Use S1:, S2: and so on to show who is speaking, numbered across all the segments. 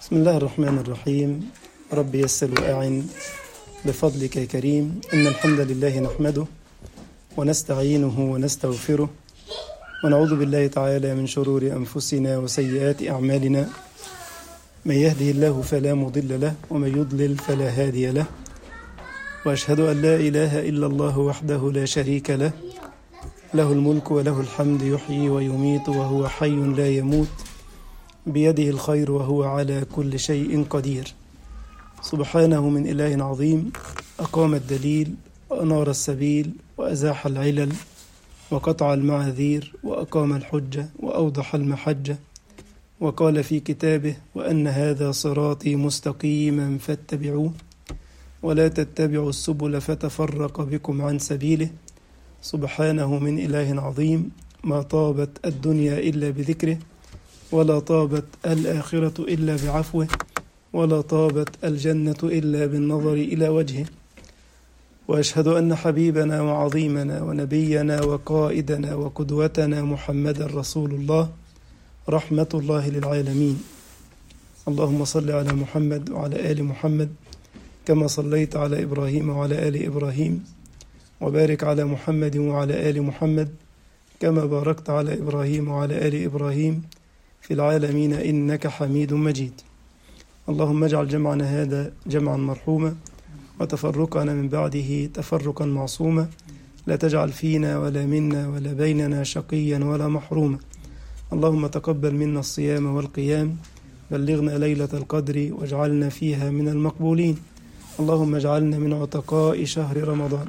S1: بسم الله الرحمن الرحيم. رب يسر وأعن بفضلك يا كريم. إن الحمد لله نحمده ونستعينه ونستغفره ونعوذ بالله تعالى من شرور أنفسنا وسيئات أعمالنا. من يهده الله فلا مضل له ومن يضلل فلا هادي له، وأشهد أن لا إله إلا الله وحده لا شريك له، له الملك وله الحمد، يحيي ويميت وهو حي لا يموت، بيده الخير وهو على كل شيء قدير. سبحانه من إله عظيم أقام الدليل وأنار السبيل وأزاح العلل وقطع المعاذير وأقام الحجة وأوضح المحجة، وقال في كتابه: وأن هذا صراطي مستقيما فاتبعوه ولا تتبعوا السبل فتفرق بكم عن سبيله. سبحانه من إله عظيم ما طابت الدنيا إلا بذكره، ولا طابت الآخرة إلا بعفوه، ولا طابت الجنة إلا بالنظر إلى وجهه. وأشهد أن حبيبنا وعظيمنا ونبينا وقائدنا وقدوتنا محمد رسول الله، رحمة الله للعالمين. اللهم صل على محمد وعلى آل محمد كما صليت على إبراهيم وعلى آل إبراهيم، وبارك على محمد وعلى آل محمد كما باركت على إبراهيم وعلى آل إبراهيم في العالمين إنك حميد مجيد. اللهم اجعل جمعنا هذا جمعا مرحوما، وتفرقنا من بعده تفرقا معصوما، لا تجعل فينا ولا منا ولا بيننا شقيا ولا محروما. اللهم تقبل منا الصيام والقيام، بلغنا ليلة القدر واجعلنا فيها من المقبولين. اللهم اجعلنا من عتقاء شهر رمضان،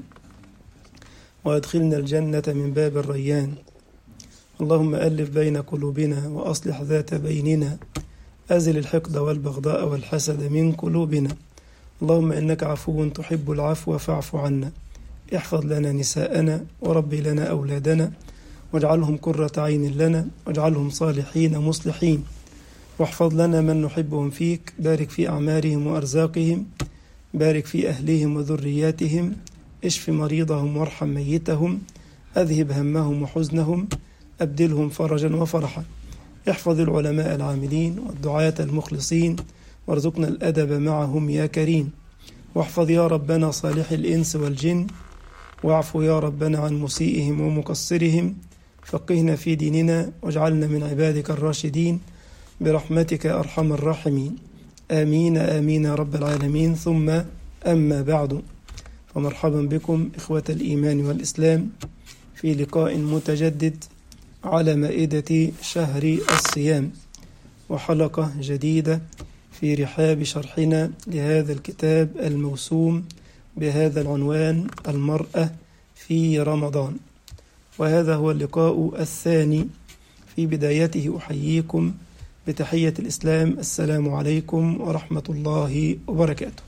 S1: وادخلنا الجنة من باب الريان. اللهم ألف بين قلوبنا وأصلح ذات بيننا، أزل الحقد والبغضاء والحسد من قلوبنا. اللهم إنك عفو تحب العفو فاعف عنا. احفظ لنا نساءنا وربي لنا أولادنا، واجعلهم قرة عين لنا، واجعلهم صالحين مصلحين، واحفظ لنا من نحبهم فيك. بارك في أعمارهم وأرزاقهم، بارك في أهلهم وذرياتهم، اشف مريضهم وارحم ميتهم، أذهب همهم وحزنهم، أبدلهم فرجا وفرحا. احفظ العلماء العاملين والدعاة المخلصين، وارزقنا الأدب معهم يا كريم. واحفظ يا ربنا صالح الإنس والجن، واعفو يا ربنا عن مسيئهم ومقصرهم. فقهنا في ديننا واجعلنا من عبادك الراشدين برحمتك أرحم الراحمين. آمين آمين يا رب العالمين. ثم أما بعد، فمرحبا بكم إخوة الإيمان والإسلام في لقاء متجدد على مائدة شهر الصيام، وحلقة جديدة في رحاب شرحنا لهذا الكتاب الموسوم بهذا العنوان: المرأة في رمضان. وهذا هو اللقاء الثاني. في بدايته أحييكم بتحية الإسلام: السلام عليكم ورحمة الله وبركاته.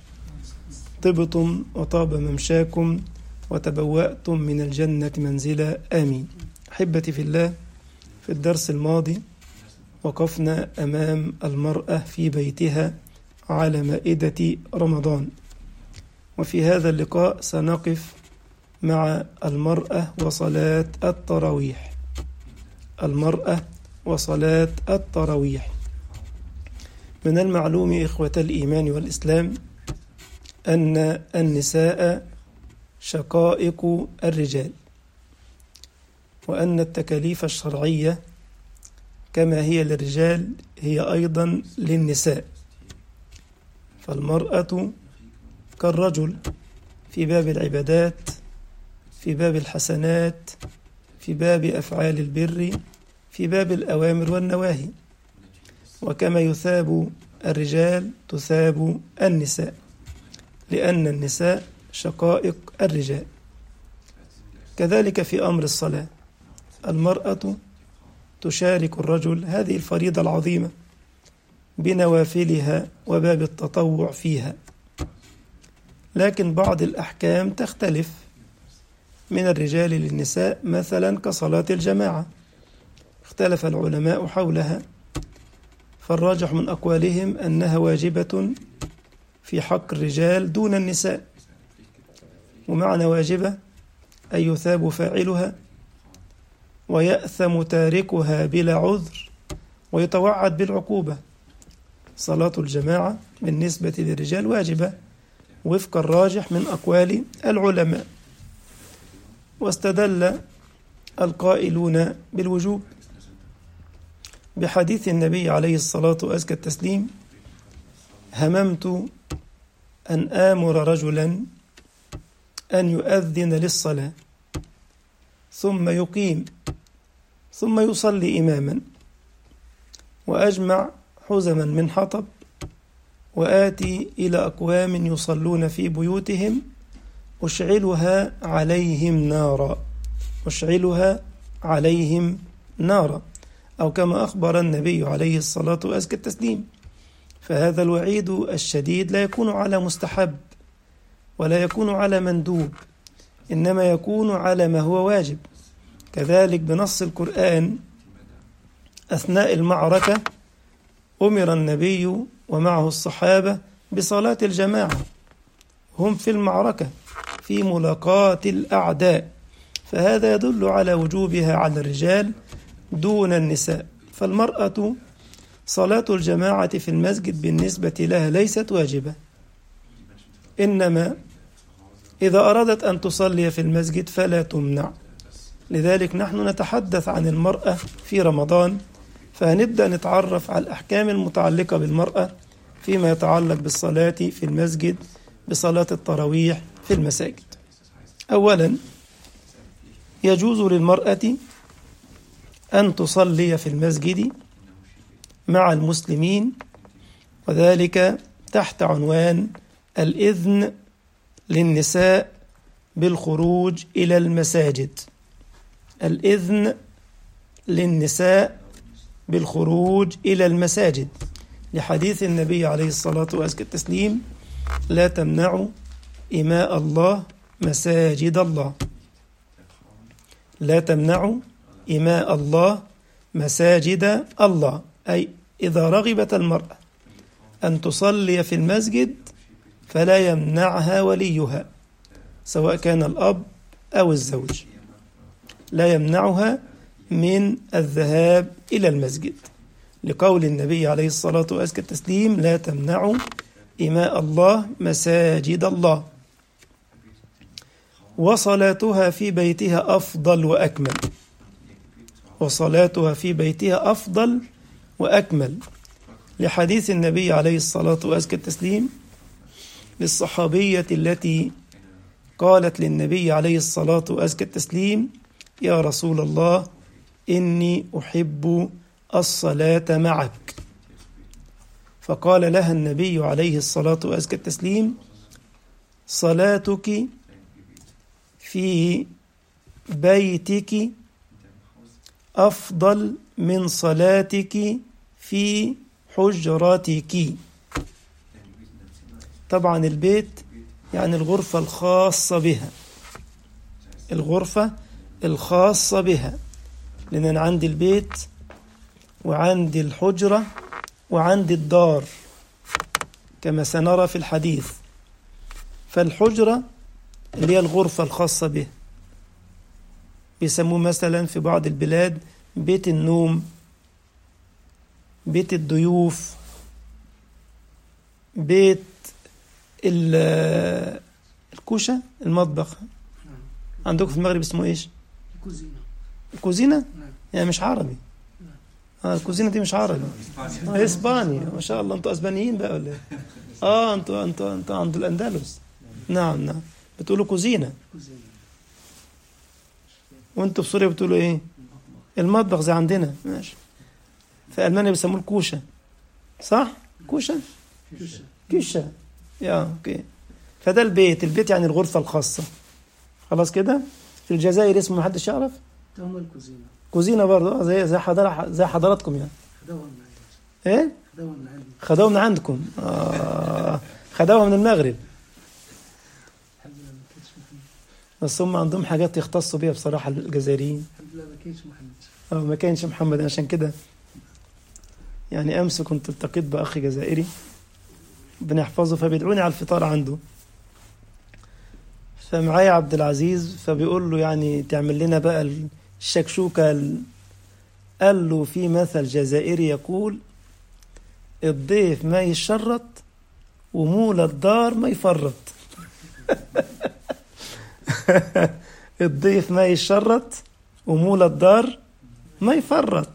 S1: طبتم وطاب ممشاكم وتبوأتم من الجنة منزلا، آمين. أحبتي في الله، في الدرس الماضي وقفنا أمام المرأة في بيتها على مائدة رمضان، وفي هذا اللقاء سنقف مع المرأة وصلاة التراويح. المرأة وصلاة التراويح. من المعلوم إخوة الإيمان والإسلام أن النساء شقائق الرجال، وأن التكاليف الشرعية كما هي للرجال هي أيضا للنساء. فالمرأة كالرجل في باب العبادات، في باب الحسنات، في باب أفعال البر، في باب الأوامر والنواهي. وكما يثاب الرجال تثاب النساء، لأن النساء شقائق الرجال. كذلك في أمر الصلاة، المرأة تشارك الرجل هذه الفريضة العظيمة بنوافلها وباب التطوع فيها. لكن بعض الأحكام تختلف من الرجال للنساء، مثلا كصلاة الجماعة، اختلف العلماء حولها، فالراجح من أقوالهم أنها واجبة في حق الرجال دون النساء. ومعنى واجبة أن يثاب فاعلها ويأثم تاركها بلا عذر ويتوعد بالعقوبة. صلاة الجماعة بالنسبة للرجال واجبة وفق الراجح من أقوال العلماء. واستدل القائلون بالوجوب بحديث النبي عليه الصلاة وأزكى التسليم: هممت أن آمر رجلا أن يؤذن للصلاة ثم يقيم ثم يصلي إماما، وأجمع حزما من حطب وآتي إلى أقوام يصلون في بيوتهم أشعلها عليهم نارا، أو كما أخبر النبي عليه الصلاة وأزكى التسليم. فهذا الوعيد الشديد لا يكون على مستحب ولا يكون على مندوب، إنما يكون على ما هو واجب. كذلك بنص القرآن أثناء المعركة أمر النبي ومعه الصحابة بصلاة الجماعة، هم في المعركة في ملاقاة الأعداء، فهذا يدل على وجوبها على الرجال دون النساء. فالمرأة صلاة الجماعة في المسجد بالنسبة لها ليست واجبة، إنما إذا أرادت أن تصلي في المسجد فلا تمنع. لذلك نحن نتحدث عن المرأة في رمضان، فهنبدأ نتعرف على الأحكام المتعلقة بالمرأة فيما يتعلق بالصلاة في المسجد بصلاة التراويح في المساجد. أولا، يجوز للمرأة أن تصلي في المسجد مع المسلمين، وذلك تحت عنوان الإذن للنساء بالخروج إلى المساجد. الإذن للنساء بالخروج إلى المساجد لحديث النبي عليه الصلاة والتسليم: لا تمنعوا إماء الله مساجد الله. لا تمنعوا إماء الله مساجد الله، أي إذا رغبت المرأة أن تصلي في المسجد فلا يمنعها وليها سواء كان الأب أو الزوج، لا يمنعها من الذهاب إلى المسجد، لقول النبي عليه الصلاة والتسليم: لا تمنعوا إماء الله مساجد الله. وصلاتها في بيتها أفضل وأكمل، وصلاتها في بيتها أفضل وأكمل لحديث النبي عليه الصلاة والتسليم للصحابية التي قالت للنبي عليه الصلاة والتسليم: يا رسول الله، إني أحب الصلاة معك. فقال لها النبي عليه الصلاة والتسليم: صلاتك في بيتك أفضل من صلاتك في حجرتك. طبعا البيت يعني الغرفة الخاصة بها، الغرفة الخاصة بها، لأن أنا عندي البيت وعندي الحجرة وعندي الدار كما سنرى في الحديث. فالحجرة اللي هي الغرفة الخاصة به، بيسموه مثلا في بعض البلاد بيت النوم، بيت الضيوف، بيت الكوشة، المطبخ. عندكم في المغرب اسمه ايش؟ كوزينة. يعني مش عربي. الكوزينة دي مش عربي، اسباني. ما شاء الله، انتوا اسبانيين بقى ولا ايه؟ انتوا عند الاندلس. نعم بتقولوا كوزينة. وانتوا في سوريا بتقولوا ايه؟ المطبخ زي عندنا. ماشي. في ألمانيا بيسموه الكوشة، صح؟ كوشة كوشة. اوكي. فده البيت يعني الغرفة الخاصة. خلاص كده. في الجزائر اسمه محدش يعرف؟ كوزينة برضه، زي حضراتكم يعني. ايه؟ خدوها من عندكم. خدوها من المغرب. بس هم عندهم حاجات يختصوا بيها بصراحة الجزائريين. الحمد لله ما كانش محمد. ما كانش محمد، عشان كده يعني أمس كنت التقيت بأخي جزائري بنحفظه، فبيدعوني على الفطار عنده، فمعايا عبد العزيز، فبيقول له يعني تعمل لنا بقى الشكشوكة. قال له في مثل جزائري يقول: الضيف ما يشرط ومولى الدار ما يفرط. الضيف ما يشرط ومولى الدار ما يفرط.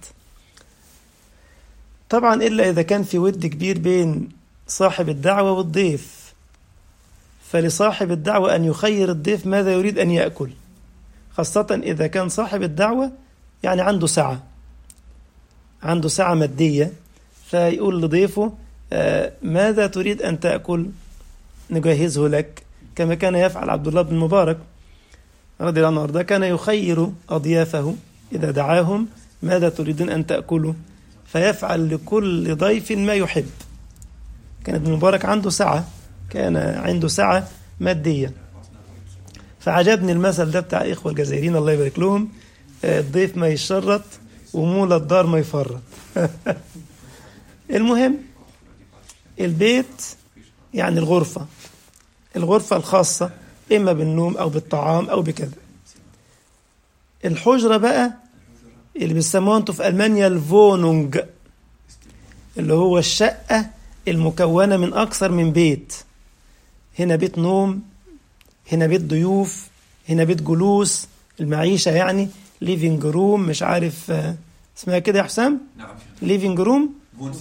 S1: طبعا إلا إذا كان في ود كبير بين صاحب الدعوة والضيف، فلصاحب الدعوة أن يخير الضيف ماذا يريد أن يأكل، خاصة إذا كان صاحب الدعوة يعني عنده سعة مادية، فيقول لضيفه ماذا تريد أن تأكل نجهزه لك، كما كان يفعل عبد الله بن مبارك رضي الله عنه وارضاه. كان يخير أضيافه إذا دعاهم ماذا تريدون أن تأكلوا، فيفعل لكل ضيف ما يحب. كان ابن مبارك كان عنده سعة مادية. فعجبني المثل ده بتاع الإخوة الجزائريين الله يبارك لهم، الضيف ما يشرط ومولى الدار ما يفرط. المهم البيت يعني الغرفة الخاصة، إما بالنوم أو بالطعام أو بكذا. الحجرة بقى اللي بيسموها انتوا في ألمانيا الفونونج، اللي هو الشقة المكونة من أكثر من بيت. هنا بيت نوم، هنا بيت ضيوف، هنا بيت جلوس، المعيشة يعني ليفينج روم، مش عارف اسمها كده يا حسام؟
S2: نعم.
S1: ليفينج روم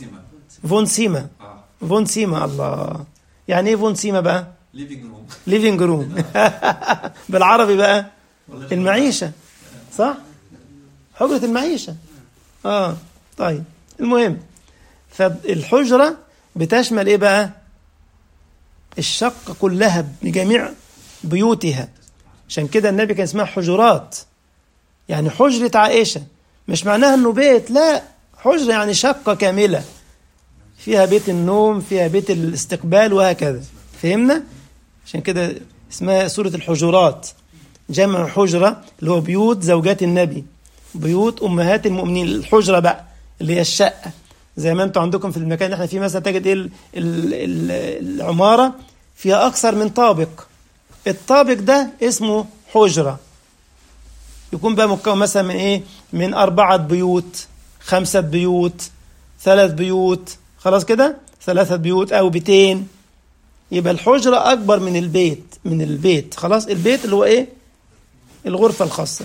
S1: فون سيما. الله، يعني ايه فون سيما بقى؟ ليفينج روم. بالعربي بقى المعيشة، صح؟ حجرة المعيشة. طيب، المهم فالحجرة بتشمل ايه بقى؟ الشقة كلها بجميع بيوتها. عشان كده النبي كان اسمها حجرات، يعني حجرة عائشة، مش معناها انه بيت، لا، حجرة يعني شقة كاملة فيها بيت النوم، فيها بيت الاستقبال، وهكذا. فهمنا؟ عشان كده اسمها سورة الحجرات، جمع حجرة اللي هو بيوت زوجات النبي، بيوت أمهات المؤمنين. الحجرة بقى اللي هي الشقة، زي ما انتم عندكم في المكان اللي احنا فيه مثلا تجد العمارة فيها أكثر من طابق، الطابق ده اسمه حجرة. يكون بقى مكون مثلا من ايه؟ من 4 بيوت، 5 بيوت، 3 بيوت، خلاص كده، 3 بيوت أو بيتين. يبقى الحجرة أكبر من البيت. خلاص، البيت اللي هو إيه؟ الغرفة الخاصة.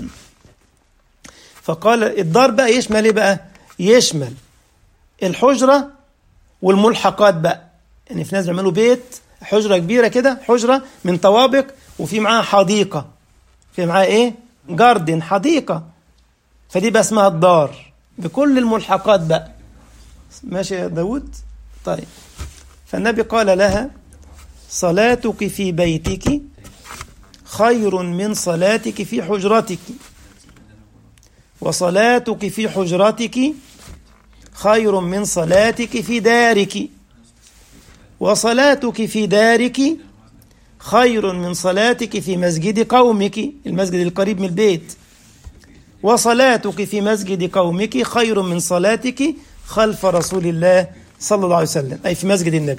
S1: فقال الدار بقى يشمل إيه بقى؟ يشمل الحجرة والملحقات بقى. يعني في ناس بيعملوا بيت حجرة كبيرة كده، حجرة من طوابق، وفي معاها حديقة، في معاها إيه؟ جاردن، حديقة. فدي بقى اسمها الدار بكل الملحقات بقى. ماشي يا داود؟ طيب، فالنبي قال لها صلاتك في بيتك خير من صلاتك في حجرتك، وصلاتك في حجرتك خير من صلاتك في دارك، وصلاتك في دارك خير من صلاتك في مسجد قومك، المسجد القريب من البيت، وصلاتك في مسجد قومك خير من صلاتك خلف رسول الله صلى الله عليه وسلم، أي في مسجد النبي.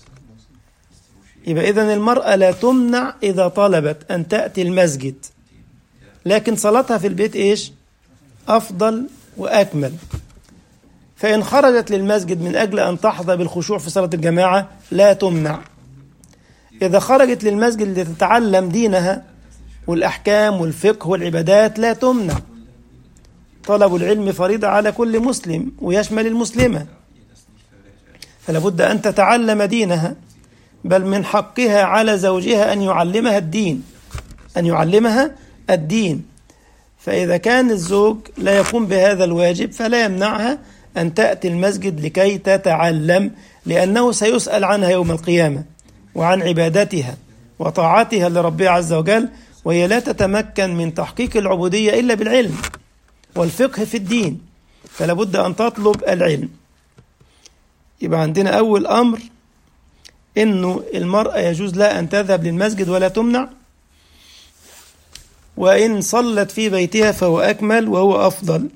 S1: يبقى إذن المرأة لا تمنع إذا طلبت أن تأتي المسجد، لكن صلاتها في البيت إيش؟ أفضل وأكمل. فإن خرجت للمسجد من أجل أن تحظى بالخشوع في صلاة الجماعة لا تمنع. إذا خرجت للمسجد لتتعلم دينها والأحكام والفقه والعبادات لا تمنع. طلب العلم فريضة على كل مسلم ويشمل المسلمة، فلا بد أن تتعلم دينها، بل من حقها على زوجها أن يعلمها الدين. فإذا كان الزوج لا يقوم بهذا الواجب فلا يمنعها أن تأتي المسجد لكي تتعلم، لأنه سيسأل عنها يوم القيامة وعن عبادتها وطاعتها لربها عز وجل، وهي لا تتمكن من تحقيق العبودية إلا بالعلم والفقه في الدين، فلا بد أن تطلب العلم. يبقى عندنا أول أمر إنه المرأة يجوز لها أن تذهب للمسجد ولا تمنع، وإن صلت في بيتها فهو أكمل وهو أفضل.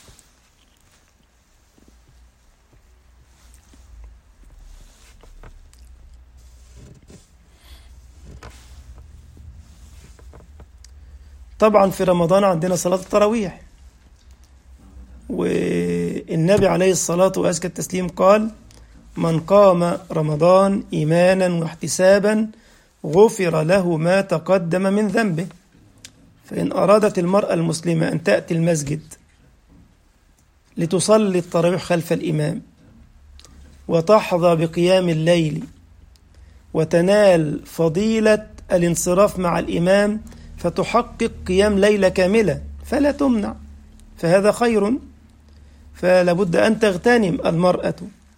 S1: طبعا في رمضان عندنا صلاة التراويح، والنبي عليه الصلاة وأزكى التسليم قال من قام رمضان إيمانا واحتسابا غفر له ما تقدم من ذنبه. فإن أرادت المرأة المسلمة أن تأتي المسجد لتصلي التراويح خلف الإمام وتحظى بقيام الليل وتنال فضيلة الانصراف مع الإمام فتحقق قيام ليلة كاملة فلا تمنع، فهذا خير، فلا بد أن تغتنم المرأة.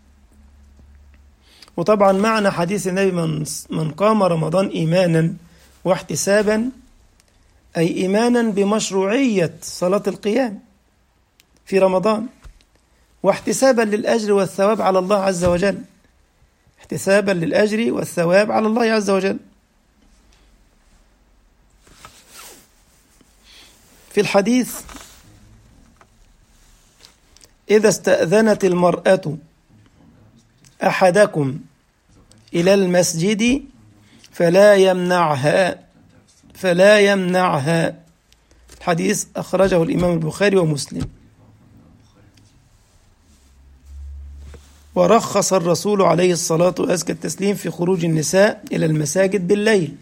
S1: وطبعا معنى حديث النبي من قام رمضان إيمانا واحتسابا أي إيمانا بمشروعية صلاة القيام في رمضان، واحتسابا للأجر والثواب على الله عز وجل، احتسابا للأجر والثواب على الله عز وجل. في الحديث: إذا استأذنت المرأة أحدكم إلى المسجد فلا يمنعها. الحديث أخرجه الإمام البخاري ومسلم. ورخص الرسول عليه الصلاة وأزكى التسليم في خروج النساء إلى المساجد بالليل،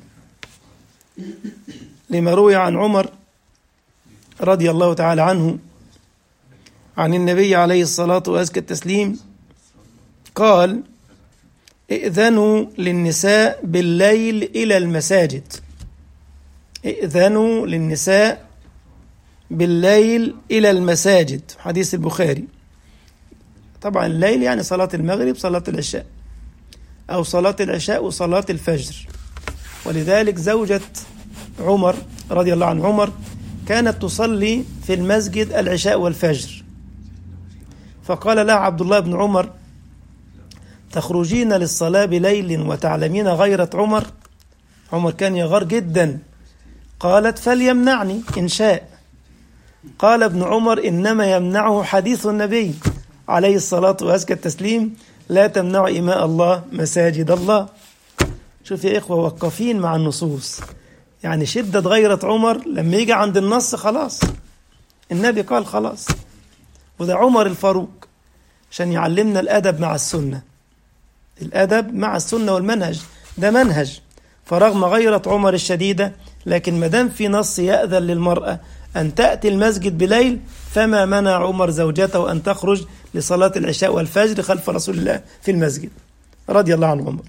S1: لما روي عن عمر رضي الله تعالى عنه عن النبي عليه الصلاة وأزكى التسليم قال: ائذنوا للنساء بالليل إلى المساجد. ائذنوا للنساء بالليل إلى المساجد، حديث البخاري. طبعا الليل يعني صلاة المغرب، صلاة العشاء، أو صلاة العشاء وصلاة الفجر. ولذلك زوجة عمر رضي الله عن عمر كانت تصلي في المسجد العشاء والفجر، فقال لها عبد الله بن عمر: تخرجين للصلاة بليل وتعلمين غيرة عمر؟ عمر كان يغار جدا. قالت: فليمنعني إن شاء. قال ابن عمر: إنما يمنعه حديث النبي عليه الصلاة وأزكى التسليم: لا تمنع إماء الله مساجد الله. شوف يا إخوة، وقفين مع النصوص، يعني شدة غيرة عمر لما يجي عند النص خلاص النبي قال خلاص. وده عمر الفاروق عشان يعلمنا الأدب مع السنة، الأدب مع السنة والمنهج، ده منهج. فرغم غيرة عمر الشديدة، لكن مدام في نص يأذن للمرأة أن تأتي المسجد بليل، فما منع عمر زوجته أن تخرج لصلاة العشاء والفجر خلف رسول الله في المسجد رضي الله عن عمر.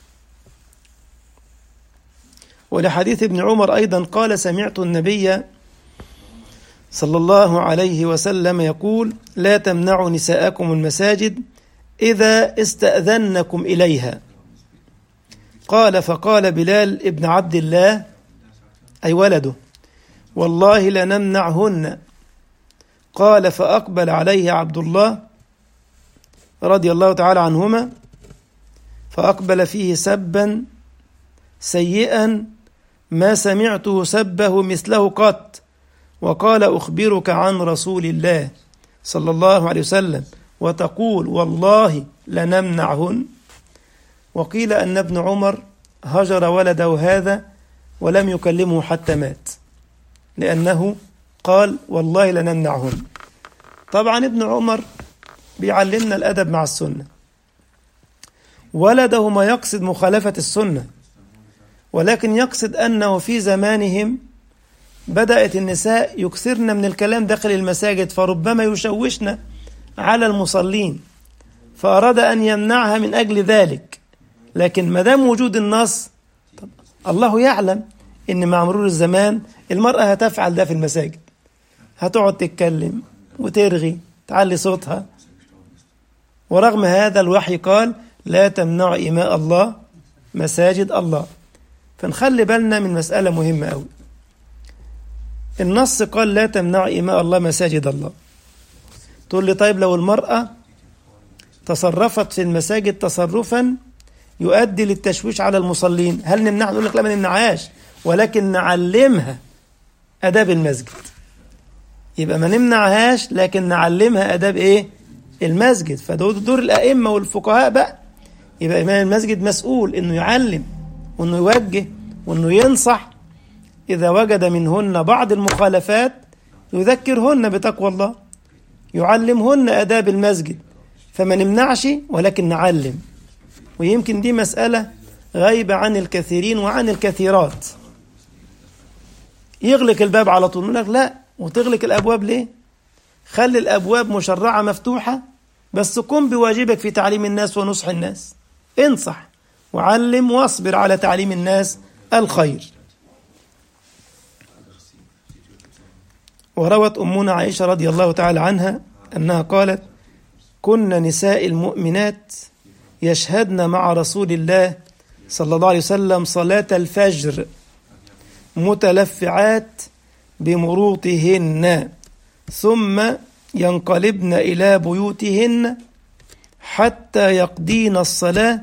S1: ولحديث ابن عمر أيضا قال: سمعت النبي صلى الله عليه وسلم يقول: لا تمنعوا نساءكم المساجد إذا استأذنكم إليها. قال: فقال بلال ابن عبد الله أي ولده: والله لنمنعهن. قال: فأقبل عليه عبد الله رضي الله تعالى عنهما فأقبل فيه سبا سيئا ما سمعته سبه مثله قط، وقال: أخبرك عن رسول الله صلى الله عليه وسلم وتقول والله لنمنعهن. وقيل أن ابن عمر هجر ولده هذا ولم يكلمه حتى مات، لأنه قال والله لنمنعهن. طبعا ابن عمر بيعلمنا الأدب مع السنة. ولده ما يقصد مخالفة السنة، ولكن يقصد أنه في زمانهم بدأت النساء يكثرن من الكلام داخل المساجد، فربما يشوشن على المصلين، فأراد أن يمنعها من أجل ذلك. لكن مدام وجود النص، الله يعلم إن مع مرور الزمان المرأة هتفعل ده في المساجد، هتقعد تتكلم وترغي تعلي صوتها. ورغم هذا الوحي قال: لا تمنع إماء الله مساجد الله. فنخلي بالنا من مسألة مهمة أوي. النص قال: لا تمنع إماء الله مساجد الله. تقول لي طيب لو المرأة تصرفت في المساجد تصرفا يؤدي للتشويش على المصلين، هل نمنعها؟ نقول لك لا، ما نمنعهاش، ولكن نعلمها أداب المسجد. يبقى ما نمنعهاش لكن نعلمها أداب إيه؟ المسجد. فدور الأئمة والفقهاء بقى. يبقى إمام المسجد مسؤول إنه يعلم وإنه يوجه وإنه ينصح. إذا وجد منهن بعض المخالفات يذكرهن بتقوى الله، يعلمهن آداب المسجد، فما نمنعش ولكن نعلم. ويمكن دي مسألة غايبة عن الكثيرين وعن الكثيرات. يغلق الباب على طول، يقول لك لا، وتغلق الأبواب ليه؟ خلي الأبواب مشرعة مفتوحة، بس قم بواجبك في تعليم الناس ونصح الناس. انصح وعلم واصبر على تعليم الناس الخير. وروت أمنا عائشة رضي الله تعالى عنها أنها قالت: كنا نساء المؤمنات يشهدن مع رسول الله صلى الله عليه وسلم صلاة الفجر متلفعات بمروطهن، ثم ينقلبن إلى بيوتهن حتى يقضين الصلاة،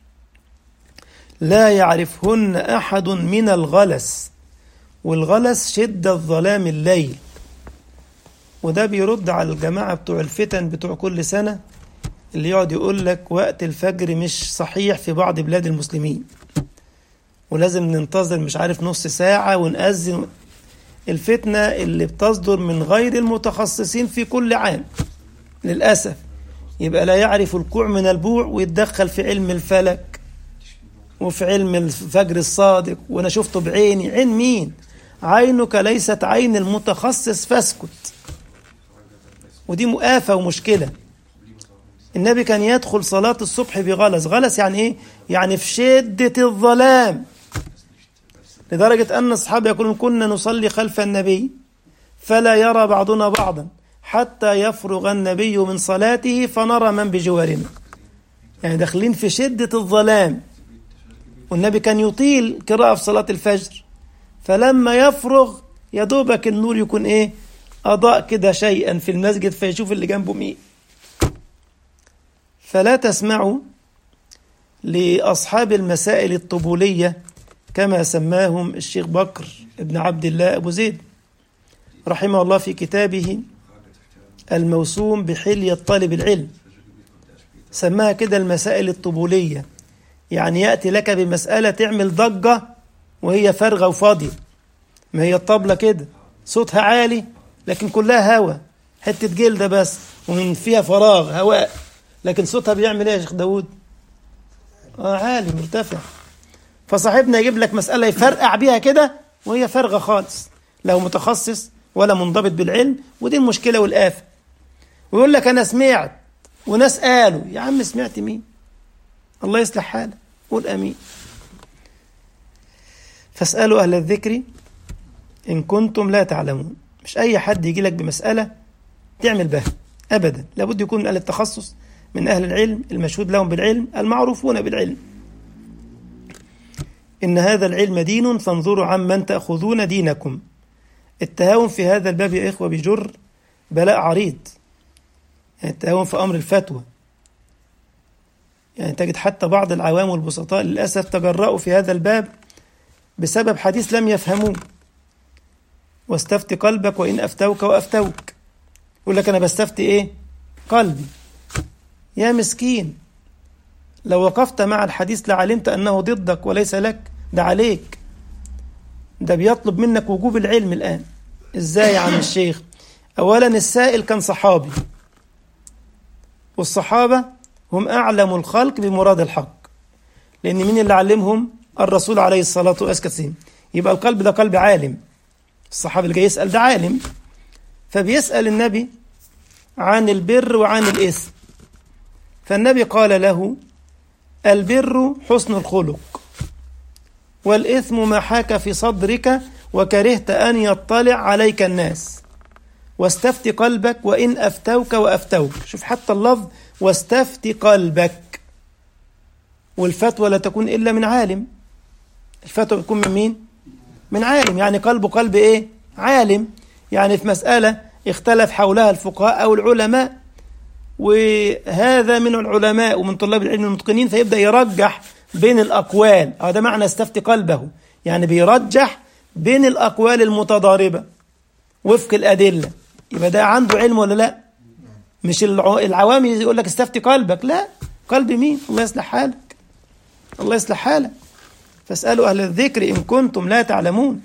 S1: لا يعرفهن أحد من الغلس. والغلس شدة ظلام الليل. وده بيرد على الجماعة بتوع الفتن بتوع كل سنة اللي يقعد يقول لك وقت الفجر مش صحيح في بعض بلاد المسلمين، ولازم ننتظر مش عارف نص ساعة ونأذن. الفتنة اللي بتصدر من غير المتخصصين في كل عام للأسف. يبقى لا يعرف الكوع من البوع ويتدخل في علم الفلك وفي علم الفجر الصادق، وأنا شفته بعيني. عين مين؟ عينك ليست عين المتخصص فاسكت. ودي مؤافة ومشكلة. النبي كان يدخل صلاة الصبح بغلس. غلس يعني إيه؟ يعني في شدة الظلام، لدرجة أن الصحابة يقولون كنا نصلي خلف النبي فلا يرى بعضنا بعضا حتى يفرغ النبي من صلاته فنرى من بجوارنا. يعني داخلين في شدة الظلام، والنبي كان يطيل قراءة في صلاة الفجر، فلما يفرغ يدوبك النور يكون إيه؟ أضاء كده شيئا في المسجد فيشوف اللي جنبه مين. فلا تسمعوا لأصحاب المسائل الطبولية كما سماهم الشيخ بكر ابن عبد الله أبو زيد رحمه الله في كتابه الموسوم بحلية طالب العلم. سماها كده المسائل الطبولية. يعني يأتي لك بمسألة تعمل ضجة وهي فارغة وفاضية. ما هي الطبلة كده صوتها عالي لكن كلها هوا، حتة جلدة بس ومن فيها فراغ هواء، لكن صوتها بيعمل ايه يا شيخ داود؟ عالي مرتفع. فصاحبنا يجيب لك مسألة يفرقع بيها كده وهي فارغة خالص، لو متخصص ولا منضبط بالعلم. ودي المشكلة والآفة. ويقول لك أنا سمعت وناس قالوا. يا عم سمعت مين؟ الله يصلح حالك، قول أمين. فاسألوا أهل الذكر إن كنتم لا تعلمون. مش أي حد يجي لك بمسألة تعمل بها أبدا، لابد يكون من أهل التخصص، من أهل العلم المشهود لهم بالعلم المعروفون بالعلم. إن هذا العلم دين فانظروا عمن تأخذون دينكم. التهاون في هذا الباب يا إخوة بجر بلاء عريض. يعني التهاون في أمر الفتوى، يعني تجد حتى بعض العوام والبسطاء للأسف تجرأوا في هذا الباب بسبب حديث لم يفهموه. واستفت قلبك وإن أفتوك وأفتوك. يقول لك أنا بستفتي إيه؟ قلبي. يا مسكين، لو وقفت مع الحديث لعلمت أنه ضدك وليس لك، ده عليك. ده بيطلب منك وجوب العلم الآن. إزاي يا عم الشيخ؟ أولا السائل كان صحابي، والصحابة هم أعلم الخلق بمراد الحق، لأن مين اللي علمهم؟ الرسول عليه الصلاة والسلام. يبقى القلب ده قلب عالم. الصحابي اللي جاي يسأل ده عالم، فبيسأل النبي عن البر وعن الإثم. فالنبي قال له البر حسن الخلق، والإثم ما حاك في صدرك وكرهت أن يطلع عليك الناس، واستفت قلبك وإن أفتوك وأفتوك. شوف حتى اللفظ واستفت قلبك. والفتوى لا تكون إلا من عالم. الفتوى تكون من مين؟ من عالم. يعني قلبه قلب إيه؟ عالم. يعني في مسألة اختلف حولها الفقهاء أو العلماء، وهذا من العلماء ومن طلاب العلم المتقنين، فيبدأ يرجح بين الأقوال. هذا معنى استفت قلبه، يعني بيرجح بين الأقوال المتضاربة وفق الأدلة. يبقى ده عنده علم ولا لا؟ مش العوام يقول لك استفت قلبك. لا، قلب مين؟ الله يصلح حالك، الله يصلح حالك. فاسألوا أهل الذكر إن كنتم لا تعلمون.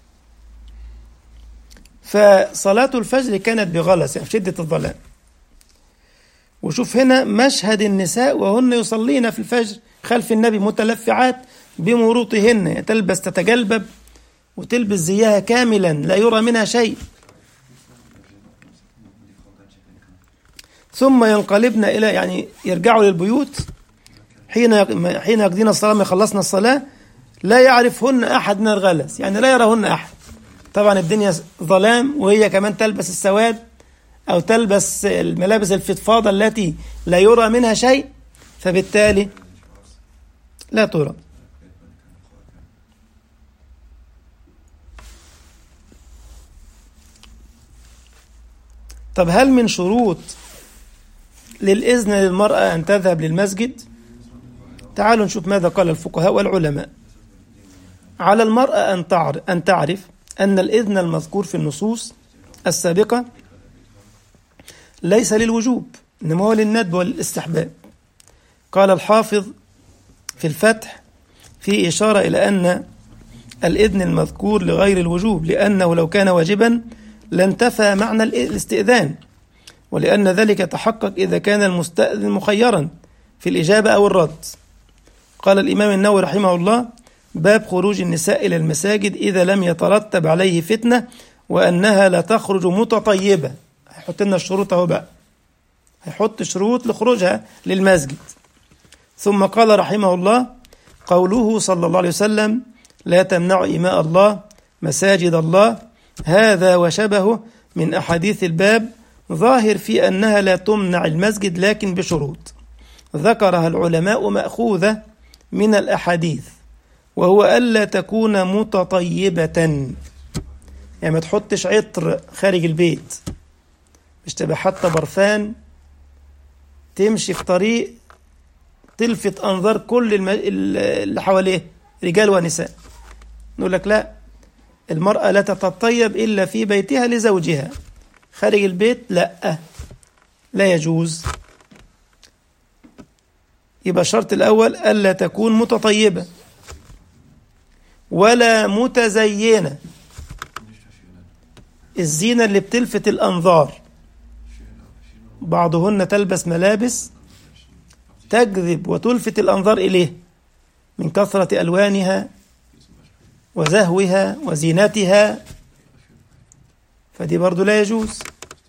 S1: فصلاة الفجر كانت بغلس، يعني في شدة الظلام. وشوف هنا مشهد النساء وهن يصلين في الفجر خلف النبي متلفعات بمروطهن، تلبس تتجلبب وتلبس زيها كاملا لا يرى منها شيء، ثم ينقلبن إلى يعني يرجعوا للبيوت حين يقضين الصلاة، ما يخلصنا الصلاة لا يعرفهن أحد من الغلس، يعني لا يراهن أحد. طبعا الدنيا ظلام وهي كمان تلبس السواد أو تلبس الملابس الفضفاضة التي لا يرى منها شيء، فبالتالي لا ترى. طب هل من شروط للإذن للمرأة أن تذهب للمسجد؟ تعالوا نشوف ماذا قال الفقهاء والعلماء. على المرأة أن تعرف أن الإذن المذكور في النصوص السابقة ليس للوجوب، إنما هو للندب والاستحباب. قال الحافظ في الفتح في إشارة إلى أن الإذن المذكور لغير الوجوب، لأنه لو كان واجبا لانتفى معنى الاستئذان، ولأن ذلك يتحقق إذا كان المستأذن مخيرا في الإجابة أو الرد. قال الإمام النووي رحمه الله: باب خروج النساء إلى المساجد إذا لم يترتب عليه فتنة وأنها لا تخرج متطيبة. هيحط لنا الشروط اهو بقى، هيحط شروط لخروجها للمسجد. ثم قال رحمه الله: قوله صلى الله عليه وسلم: لا تمنعوا إماء الله مساجد الله، هذا وشبهه من أحاديث الباب ظاهر في أنها لا تمنع المسجد، لكن بشروط ذكرها العلماء مأخوذة من الأحاديث، وهو ألا تكون متطيبة، يعني ما تحطش عطر خارج البيت، مش تبقى حتى برفان تمشي في طريق تلفت أنظار كل اللي حواليه رجال ونساء. نقول لك لا، المرأة لا تتطيب إلا في بيتها لزوجها، خارج البيت لا يجوز. يبقى الشرط الأول ألا تكون متطيبة ولا متزينة، الزينة اللي بتلفت الأنظار. بعضهن تلبس ملابس تجذب وتلفت الأنظار إليه من كثرة ألوانها وزهوها وزينتها، فدي برضو لا يجوز.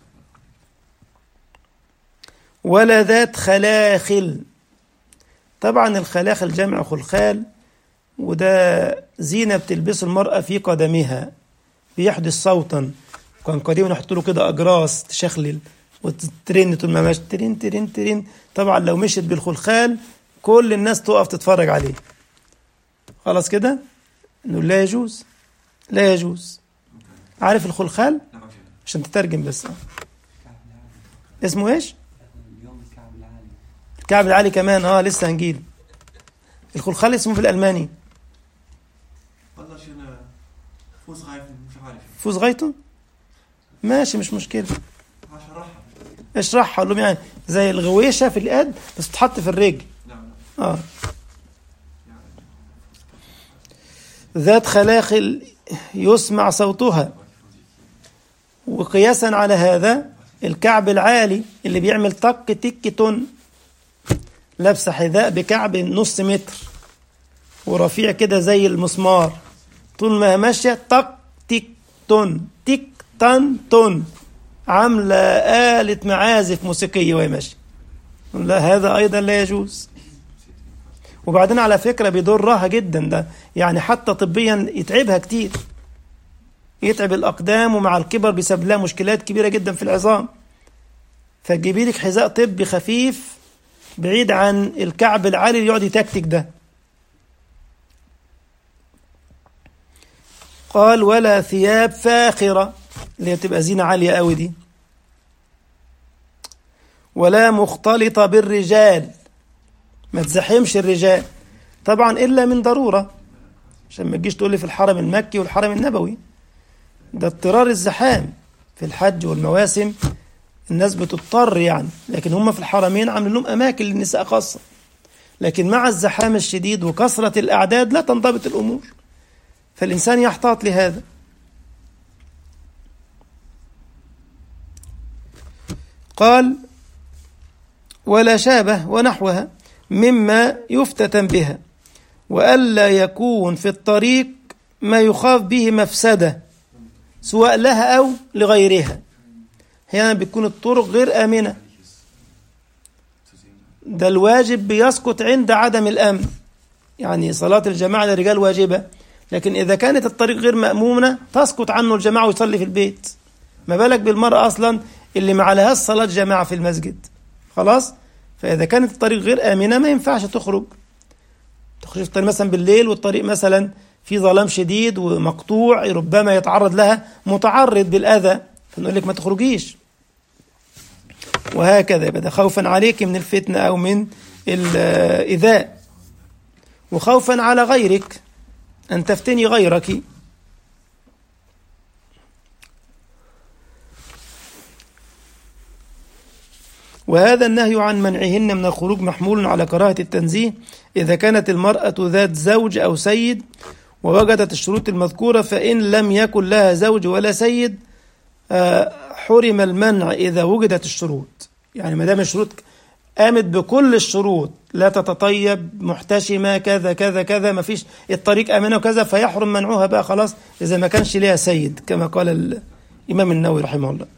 S1: ولا ذات خلاخل، طبعا الخلاخل جمع خلخال، وده زينة بتلبسه المرأة في قدمها بيحدث صوتا. كان قديما يحطوا له كده أجراس تشخلل وترن طول ما ماشي، ترن ترن ترن. طبعا لو مشت بالخلخال كل الناس تقف تتفرج عليه. خلاص كده نقول لا يجوز، لا يجوز. عارف الخلخال؟ عشان تترجم بس. اسمه ايش؟ الكعب العالي كمان. لسه هنجيله. الخلخال اسمه في الألماني فوزغايتون. ماشي مش مشكلة، اشرحها. قول لهم يعني زي الغويشة في اليد بس تتحط في الرجل. ذات خلاخل يسمع صوتها. وقياسا على هذا الكعب العالي اللي بيعمل طق تك تن، لابسه حذاء بكعب نص متر ورفيع كده زي المسمار، طول ما ماشيه طق تك تن تك تن تن، عامله آلة معازف موسيقيه وهي ماشيه. لا، هذا ايضا لا يجوز. وبعدين على فكره بيضرها جدا ده، يعني حتى طبيا يتعبها كتير، يتعب الأقدام، ومع الكبر بيسبب لها مشكلات كبيرة جدا في العظام. فتجيبي لك حذاء طبي خفيف بعيد عن الكعب العالي اللي يقعد يتكتك ده. قال: ولا ثياب فاخرة، اللي تبقى زينة عالية قوي دي. ولا مختلطة بالرجال، ما تزحمش الرجال طبعا إلا من ضرورة، عشان ما تجيش تقول لي في الحرم المكي والحرم النبوي ده اضطرار الزحام في الحج والمواسم، الناس بتضطر يعني، لكن هم في الحرمين عاملين لهم أماكن للنساء خاصة. لكن مع الزحام الشديد وكثرة الأعداد لا تنضبط الأمور، فالإنسان يحتاط لهذا. قال: ولا شابه ونحوها مما يفتتن بها، وألا يكون في الطريق ما يخاف به مفسدة سواء لها أو لغيرها. هنا بتكون الطرق غير آمنة، ده الواجب بيسقط عند عدم الأمن. يعني صلاة الجماعة للرجال واجبة، لكن إذا كانت الطريق غير مأمونة تسقط عنه الجماعة ويصلي في البيت. ما بالك بالمرأة أصلا اللي ما عليهاش صلاة جماعة في المسجد. خلاص، فإذا كانت الطريق غير آمنة ما ينفعش تخرج في الطريق مثلا بالليل، والطريق مثلا في ظلام شديد ومقطوع، ربما يتعرض لها متعرض بالأذى، فنقول لك ما تخرجيش. وهكذا يبقى ده خوفا عليك من الفتنة أو من الإيذاء، وخوفا على غيرك أن تفتني غيرك. وهذا النهي عن منعهن من الخروج محمول على كراهة التنزيه إذا كانت المرأة ذات زوج أو سيد ووجدت الشروط المذكورة، فإن لم يكن لها زوج ولا سيد حرم المنع إذا وجدت الشروط. يعني ما دام الشروط قامت بكل الشروط، لا تتطيب، محتشمة، كذا كذا كذا، ما فيش الطريق آمنة وكذا، فيحرم منعها بقى خلاص إذا ما كانش لها سيد، كما قال الإمام النووي رحمه الله.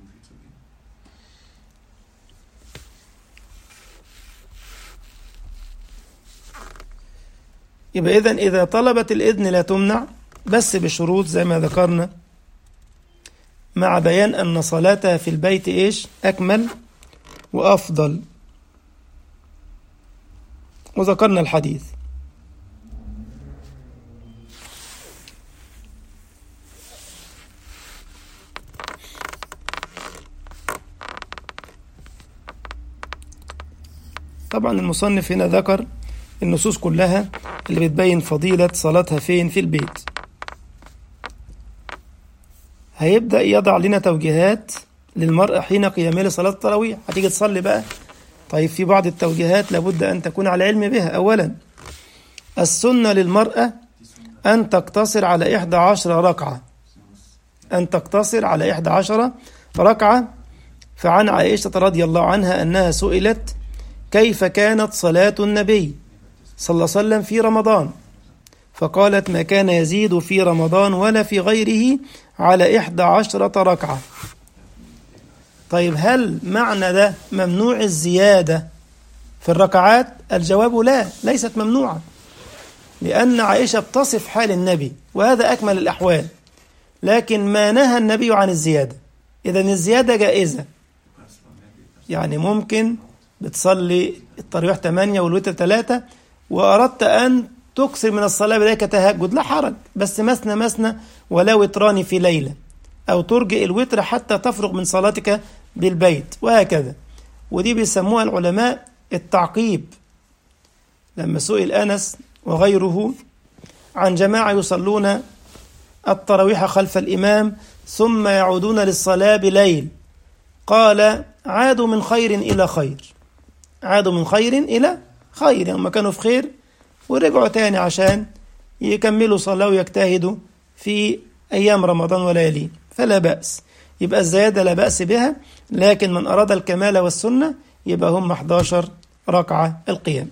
S1: يبقى إذا طلبت الإذن لا تمنع، بس بشروط زي ما ذكرنا، مع بيان أن صلاتها في البيت إيش أكمل وأفضل، وذكرنا الحديث. طبعا المصنف هنا ذكر النصوص كلها اللي بتبين فضيلة صلاتها فين في البيت. هيبدأ يضع لنا توجيهات للمرأة حين قيامها لصلاة التراويح. هتيجي تصلي بقى، طيب في بعض التوجيهات لابد أن تكون على علم بها. أولا، السنة للمرأة أن تقتصر على 11 ركعة، أن تقتصر على 11 ركعة. فعن عائشة رضي الله عنها أنها سئلت كيف كانت صلاة النبي صلى الله عليه وسلم في رمضان، فقالت ما كان يزيد في رمضان ولا في غيره على 11 ركعة. طيب هل معنى ده ممنوع الزيادة في الركعات؟ الجواب لا، ليست ممنوعة، لأن عائشة بتصف حال النبي وهذا أكمل الأحوال، لكن ما نهى النبي عن الزيادة. إذن الزيادة جائزة، يعني ممكن بتصلي التراويح 8 والوتر 3 وأردت أن تكثر من الصلاة بذلك تهجد، لا حرج، بس مثنى مثنى ولا وتران في ليلة، أو ترجئ الوتر حتى تفرغ من صلاتك بالبيت، وهكذا. ودي بيسموها العلماء التعقيب. لما سئل أنس وغيره عن جماعة يصلون التراويح خلف الإمام ثم يعودون للصلاة بليل، قال عادوا من خير إلى خير، عادوا من خير إلى خير، يعني هم كانوا في خير ورجعوا تاني عشان يكملوا صلاة ويجتهدوا في أيام رمضان ولياليه، فلا بأس. يبقى الزيادة لا بأس بها، لكن من أراد الكمال والسنة يبقى هم 11 ركعة القيام.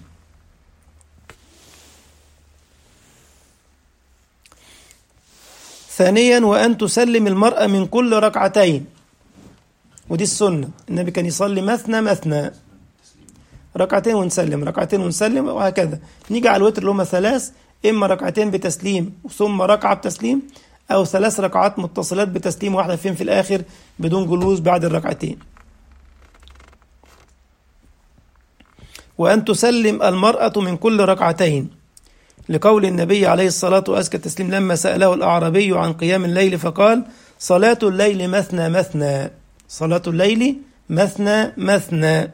S1: ثانيا، وأن تسلم المرأة من كل ركعتين، ودي السنة. النبي كان يصلي مثنى مثنى، ركعتين ونسلم، ركعتين ونسلم، وهكذا. نيجي على الوتر اللي هم 3، إما ركعتين بتسليم ثم ركعة بتسليم، أو 3 ركعات متصلات بتسليم واحدة فين في الآخر بدون جلوس بعد الركعتين. وأن تسلم المرأة من كل ركعتين، لقول النبي عليه الصلاة وأزكى التسليم لما سأله الأعرابي عن قيام الليل فقال صلاة الليل مثنى مثنى، صلاة الليل مثنى مثنى.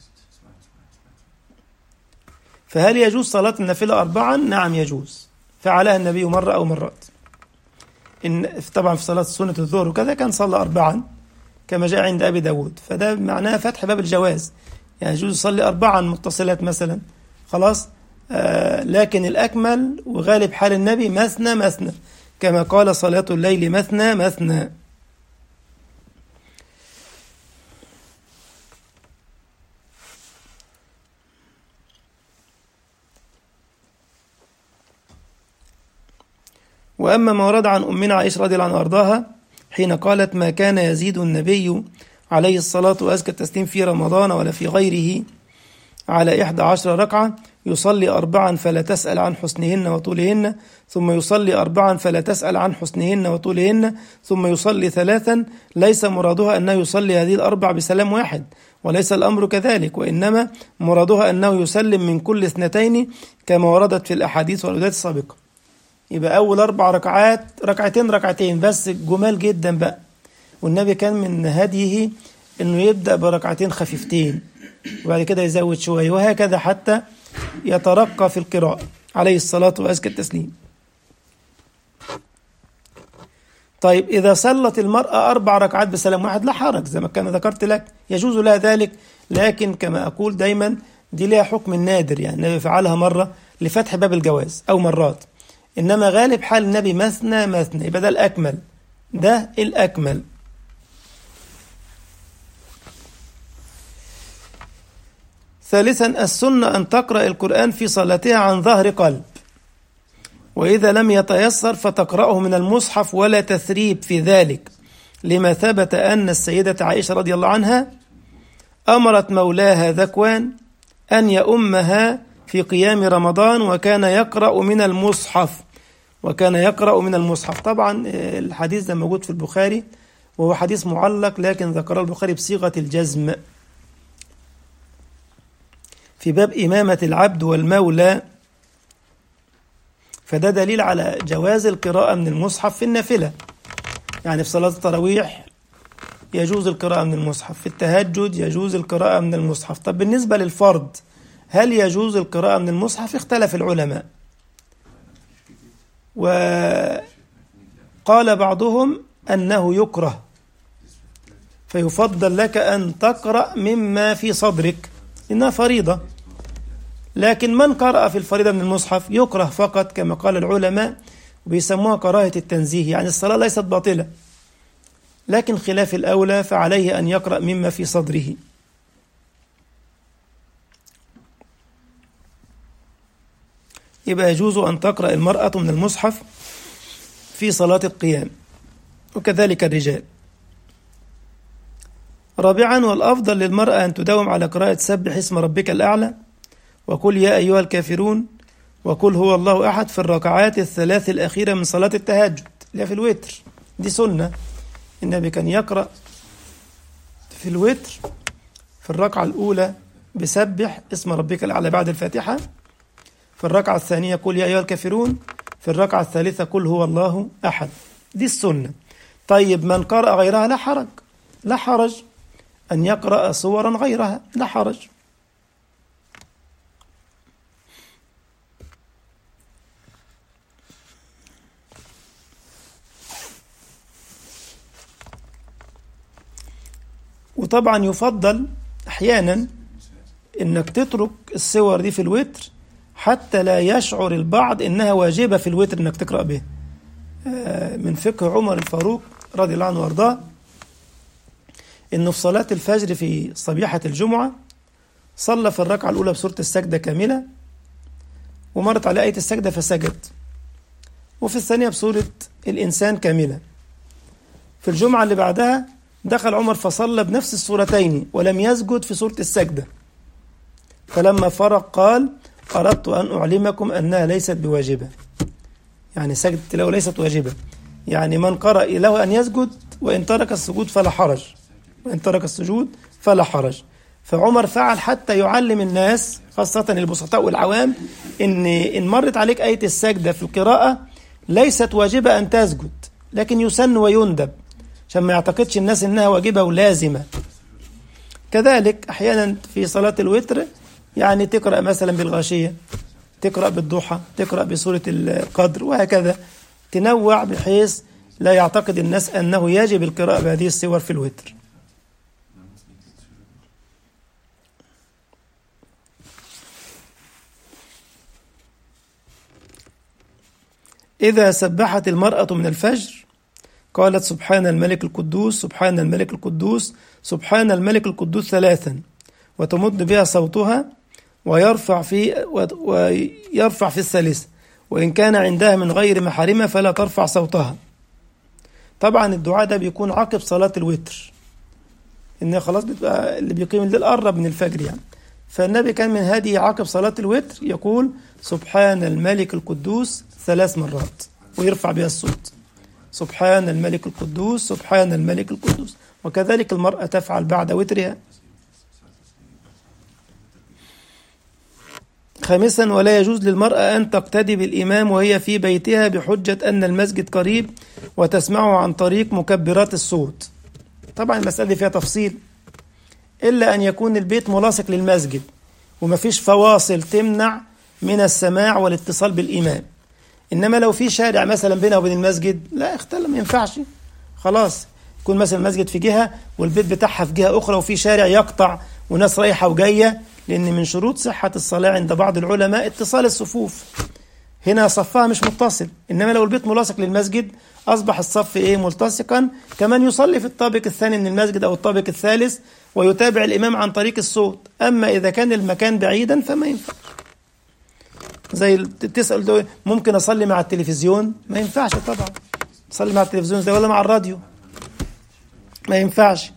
S1: فهل يجوز صلاة النافلة 4؟ نعم يجوز، فعلها النبي مرة أو مرات. طبعا في صلاة سنة الظهر وكذا كان صلى 4 كما جاء عند أبي داود، فده معناه فتح باب الجواز، يعني يجوز يصلي 4 متصلات مثلا، خلاص. لكن الأكمل وغالب حال النبي مثنى مثنى، كما قال صلاة الليل مثنى مثنى. وأما ما ورد عن أمنا عائشة رضي الله عنها وأرضاها حين قالت: ما كان يزيد النبي عليه الصلاة وأزكى التسليم في رمضان ولا في غيره على 11 ركعة، يصلي 4 فلا تسأل عن حسنهن وطولهن، ثم يصلي 4 فلا تسأل عن حسنهن وطولهن، ثم يصلي 3. ليس مرادها أنه يصلي هذه الأربع بسلام واحد، وليس الأمر كذلك، وإنما مرادها أنه يسلم من كل 2 كما وردت في الأحاديث والأودات السابقة. يبقى أول 4 ركعات ركعتين بس، جمال جدا بقى. والنبي كان من هديه أنه يبدأ بركعتين خفيفتين وبعد كده يزود شوية، وهكذا حتى يترقى في القراءة عليه الصلاة وأزكى التسليم. طيب إذا صلت المرأة 4 ركعات بسلام واحد لا حرج، زي ما كان ذكرت لك يجوز لها ذلك، لكن كما أقول دايما دي لها حكم النادر، يعني النبي فعلها مرة لفتح باب الجواز أو مرات، إنما غالب حال النبي مثنى، يبقى ده الأكمل، ده الأكمل. ثالثا السنة أن تقرأ القرآن في صلاتها عن ظهر قلب، وإذا لم يتيسر فتقرأه من المصحف ولا تثريب في ذلك، لما ثبت أن السيدة عائشة رضي الله عنها أمرت مولاها ذكوان أن يؤمها في قيام رمضان وكان يقرأ من المصحف. طبعا الحديث ده موجود في البخاري وهو حديث معلق، لكن ذكر البخاري بصيغة الجزم في باب إمامة العبد والمولى، فده دليل على جواز القراءة من المصحف في النافلة، يعني في صلاة التراويح يجوز القراءة من المصحف، في التهجد يجوز القراءة من المصحف. طب بالنسبة للفرض هل يجوز القراءة من المصحف؟ اختلف العلماء، وقال بعضهم أنه يكره، فيفضل لك أن تقرأ مما في صدرك إنها فريضة، لكن من قرأ في الفريضة من المصحف يكره فقط كما قال العلماء، وبيسموها كراهة التنزيه، يعني الصلاة ليست باطلة، لكن خلاف الأولى فعليه أن يقرأ مما في صدره. يبقى يجوز أن تقرأ المرأة من المصحف في صلاة القيام، وكذلك الرجال. رابعا والأفضل للمرأة أن تداوم على قراءة سبح اسم ربك الأعلى وقل يا أيها الكافرون وقل هو الله أحد في الركعات 3 الأخيرة من صلاة التهجد اللي في الوتر، دي سنة النبي كان يقرأ في الوتر في الركعة الأولى بسبح اسم ربك الأعلى بعد الفاتحة، في الركعة الثانية قل يا أيها الكافرون، في الركعة الثالثة قل هو الله أحد، دي السنة. طيب من قرأ غيرها لا حرج أن يقرأ صورا غيرها، لا حرج. وطبعا يفضل أحيانا إنك تترك الصور دي في الوتر حتى لا يشعر البعض إنها واجبة في الوتر إنك تقرأ به. من فقه عمر الفاروق رضي الله عنه وارضاه إنه في صلاة الفجر في صبيحة الجمعة صلى في الركعة الأولى بسورة السجدة كاملة ومرت على آية السجدة فسجد، وفي الثانية بسورة الإنسان كاملة. في الجمعة اللي بعدها دخل عمر فصلى بنفس السورتين ولم يسجد في سورة السجدة، فلما فرغ قال أردت أن أعلمكم أنها ليست بواجبة، يعني سجدة التلاوة ليست واجبة، يعني من قرأ له أن يسجد وإن ترك السجود فلا حرج، فعمر فعل حتى يعلم الناس خاصة البسطاء والعوام إن مرت عليك آية السجدة في القراءة ليست واجبة أن تسجد، لكن يسن ويندب عشان ما يعتقدش الناس إنها واجبة ولازمة. كذلك أحيانا في صلاة الوتر يعني تقرأ مثلا بالغاشية، تقرأ بالضحى، تقرأ بسورة القدر، وهكذا تنوع بحيث لا يعتقد الناس أنه يجب القراءة بهذه السور في الوتر. إذا سبحت المرأة من الفجر قالت سبحان الملك القدوس سبحان الملك القدوس سبحان الملك القدوس 3، وتمد بها صوتها ويرفع في الثالثة وإن كان عندها من غير محارمها فلا ترفع صوتها. طبعا الدعاء ده بيكون عقب صلاة الوتر، إن خلاص بتبقى اللي بيقيم الليل قرب من الفجر يعني. فالنبي كان من هذه عقب صلاة الوتر يقول سبحان الملك القدوس 3 مرات ويرفع بها الصوت، سبحان الملك القدوس، سبحان الملك القدوس. وكذلك المرأة تفعل بعد وترها. 5. ولا يجوز للمرأة أن تقتدي بالإمام وهي في بيتها بحجة أن المسجد قريب وتسمعه عن طريق مكبرات الصوت. طبعا المسألة فيها تفصيل، إلا أن يكون البيت ملاصق للمسجد ومفيش فواصل تمنع من السماع والاتصال بالإمام. إنما لو في شارع مثلا بينه وبين المسجد لا اختل، ما ينفعش. خلاص يكون مثلا المسجد في جهة والبيت بتاعها في جهة أخرى وفي شارع يقطع وناس رايحة وجاية، لأن من شروط صحة الصلاة عند بعض العلماء اتصال الصفوف. هنا صفها مش متصل، إنما لو البيت ملاصق للمسجد أصبح الصف ملتصقا، كمان يصلي في الطابق الثاني من المسجد أو الطابق الثالث ويتابع الإمام عن طريق الصوت. أما إذا كان المكان بعيدا فما ينفع. زي تسأل ممكن أصلي مع التلفزيون؟ ما ينفعش طبعا. أصلي مع التلفزيون ده ولا مع الراديو؟ ما ينفعش.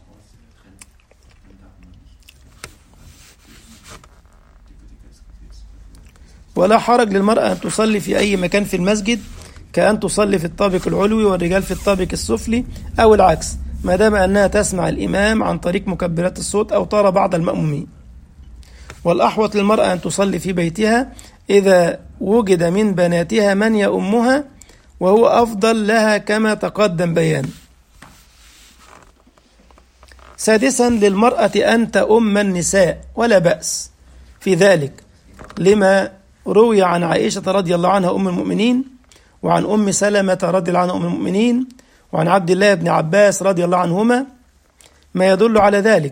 S1: ولا حرج للمرأة أن تصلي في أي مكان في المسجد، كأن تصلي في الطابق العلوي والرجال في الطابق السفلي أو العكس، ما دام أنها تسمع الإمام عن طريق مكبرات الصوت أو ترى بعض المأمومين. والأحوط للمرأة أن تصلي في بيتها إذا وجد من بناتها من يؤمها، وهو أفضل لها كما تقدم بيان. 6. للمرأة أن تؤم النساء ولا بأس في ذلك، لما روي عن عائشة رضي الله عنها أم المؤمنين، وعن أم سلمة رضي الله عنها أم المؤمنين، وعن عبد الله بن عباس رضي الله عنهما ما يدل على ذلك.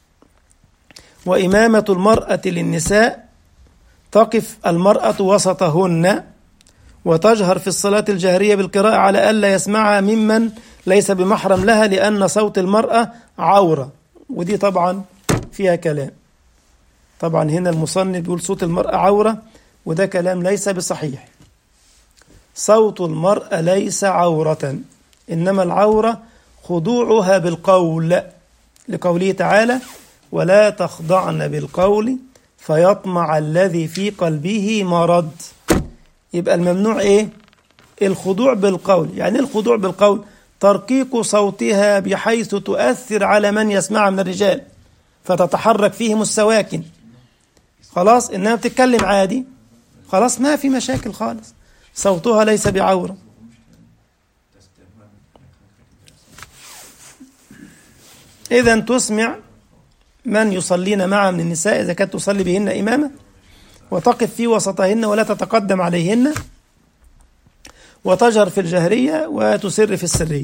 S1: وإمامة المرأة للنساء تقف المرأة وسطهن وتجهر في الصلاة الجهرية بالقراءة على ألا يسمعها ممن ليس بمحرم لها، لأن صوت المرأة عورة. ودي طبعا فيها كلام. طبعا هنا المصنف بيقول صوت المرأة عورة، وده كلام ليس بصحيح. صوت المرأة ليس عورة، إنما العورة خضوعها بالقول، لقوله تعالى ولا تخضعن بالقول فيطمع الذي في قلبه مرض. يبقى الممنوع إيه؟ الخضوع بالقول. يعني الخضوع بالقول ترقيق صوتها بحيث تؤثر على من يسمع من الرجال فتتحرك فيهم السواكن. خلاص إنها بتتكلم عادي، خلاص ما في مشاكل خالص، صوتها ليس بعورة. إذن تسمع من يصلين معها من النساء إذا كانت تصلي بهن إمامة، وتقف في وسطهن ولا تتقدم عليهن، وتجهر في الجهرية وتسر في السرية.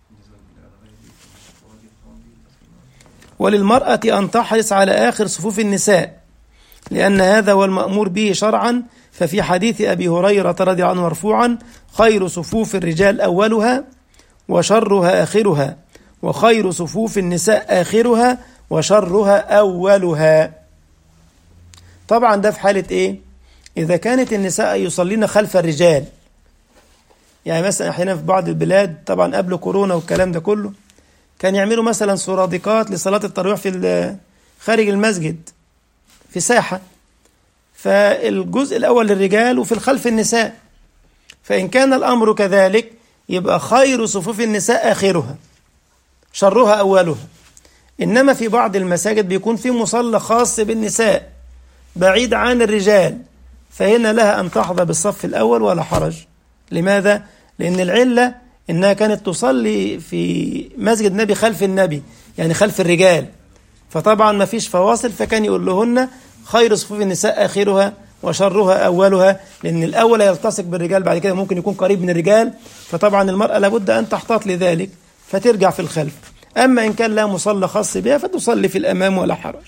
S1: وللمرأة أن تحرص على آخر صفوف النساء، لأن هذا هو المأمور به شرعا. ففي حديث أبي هريرة رضي الله عنه مرفوعا خير صفوف الرجال أولها وشرها آخرها، وخير صفوف النساء آخرها وشرها أولها. طبعا ده في حالة إيه؟ إذا كانت النساء يصلين خلف الرجال. يعني مثلا أحيانا في بعض البلاد طبعا قبل كورونا والكلام ده كله كان يعملوا مثلا سرادقات لصلاة التراويح في خارج المسجد في ساحة، فالجزء الأول للرجال وفي الخلف النساء. فإن كان الأمر كذلك يبقى خير صفوف النساء آخرها شرها أولها. إنما في بعض المساجد بيكون في مصلى خاص بالنساء بعيد عن الرجال، فهنا لها أن تحظى بالصف الأول ولا حرج. لماذا؟ لأن العلة إنها كانت تصلي في مسجد النبي خلف النبي، يعني خلف الرجال، فطبعا ما فيش فواصل، فكان يقول لهن خير صفوف النساء آخرها وشرها أولها، لأن الأول يلتصق بالرجال بعد كده ممكن يكون قريب من الرجال، فطبعا المرأة لابد أن تحتاط لذلك فترجع في الخلف. أما إن كان لها مصلى خاص بها فتصلي في الأمام ولا حرج.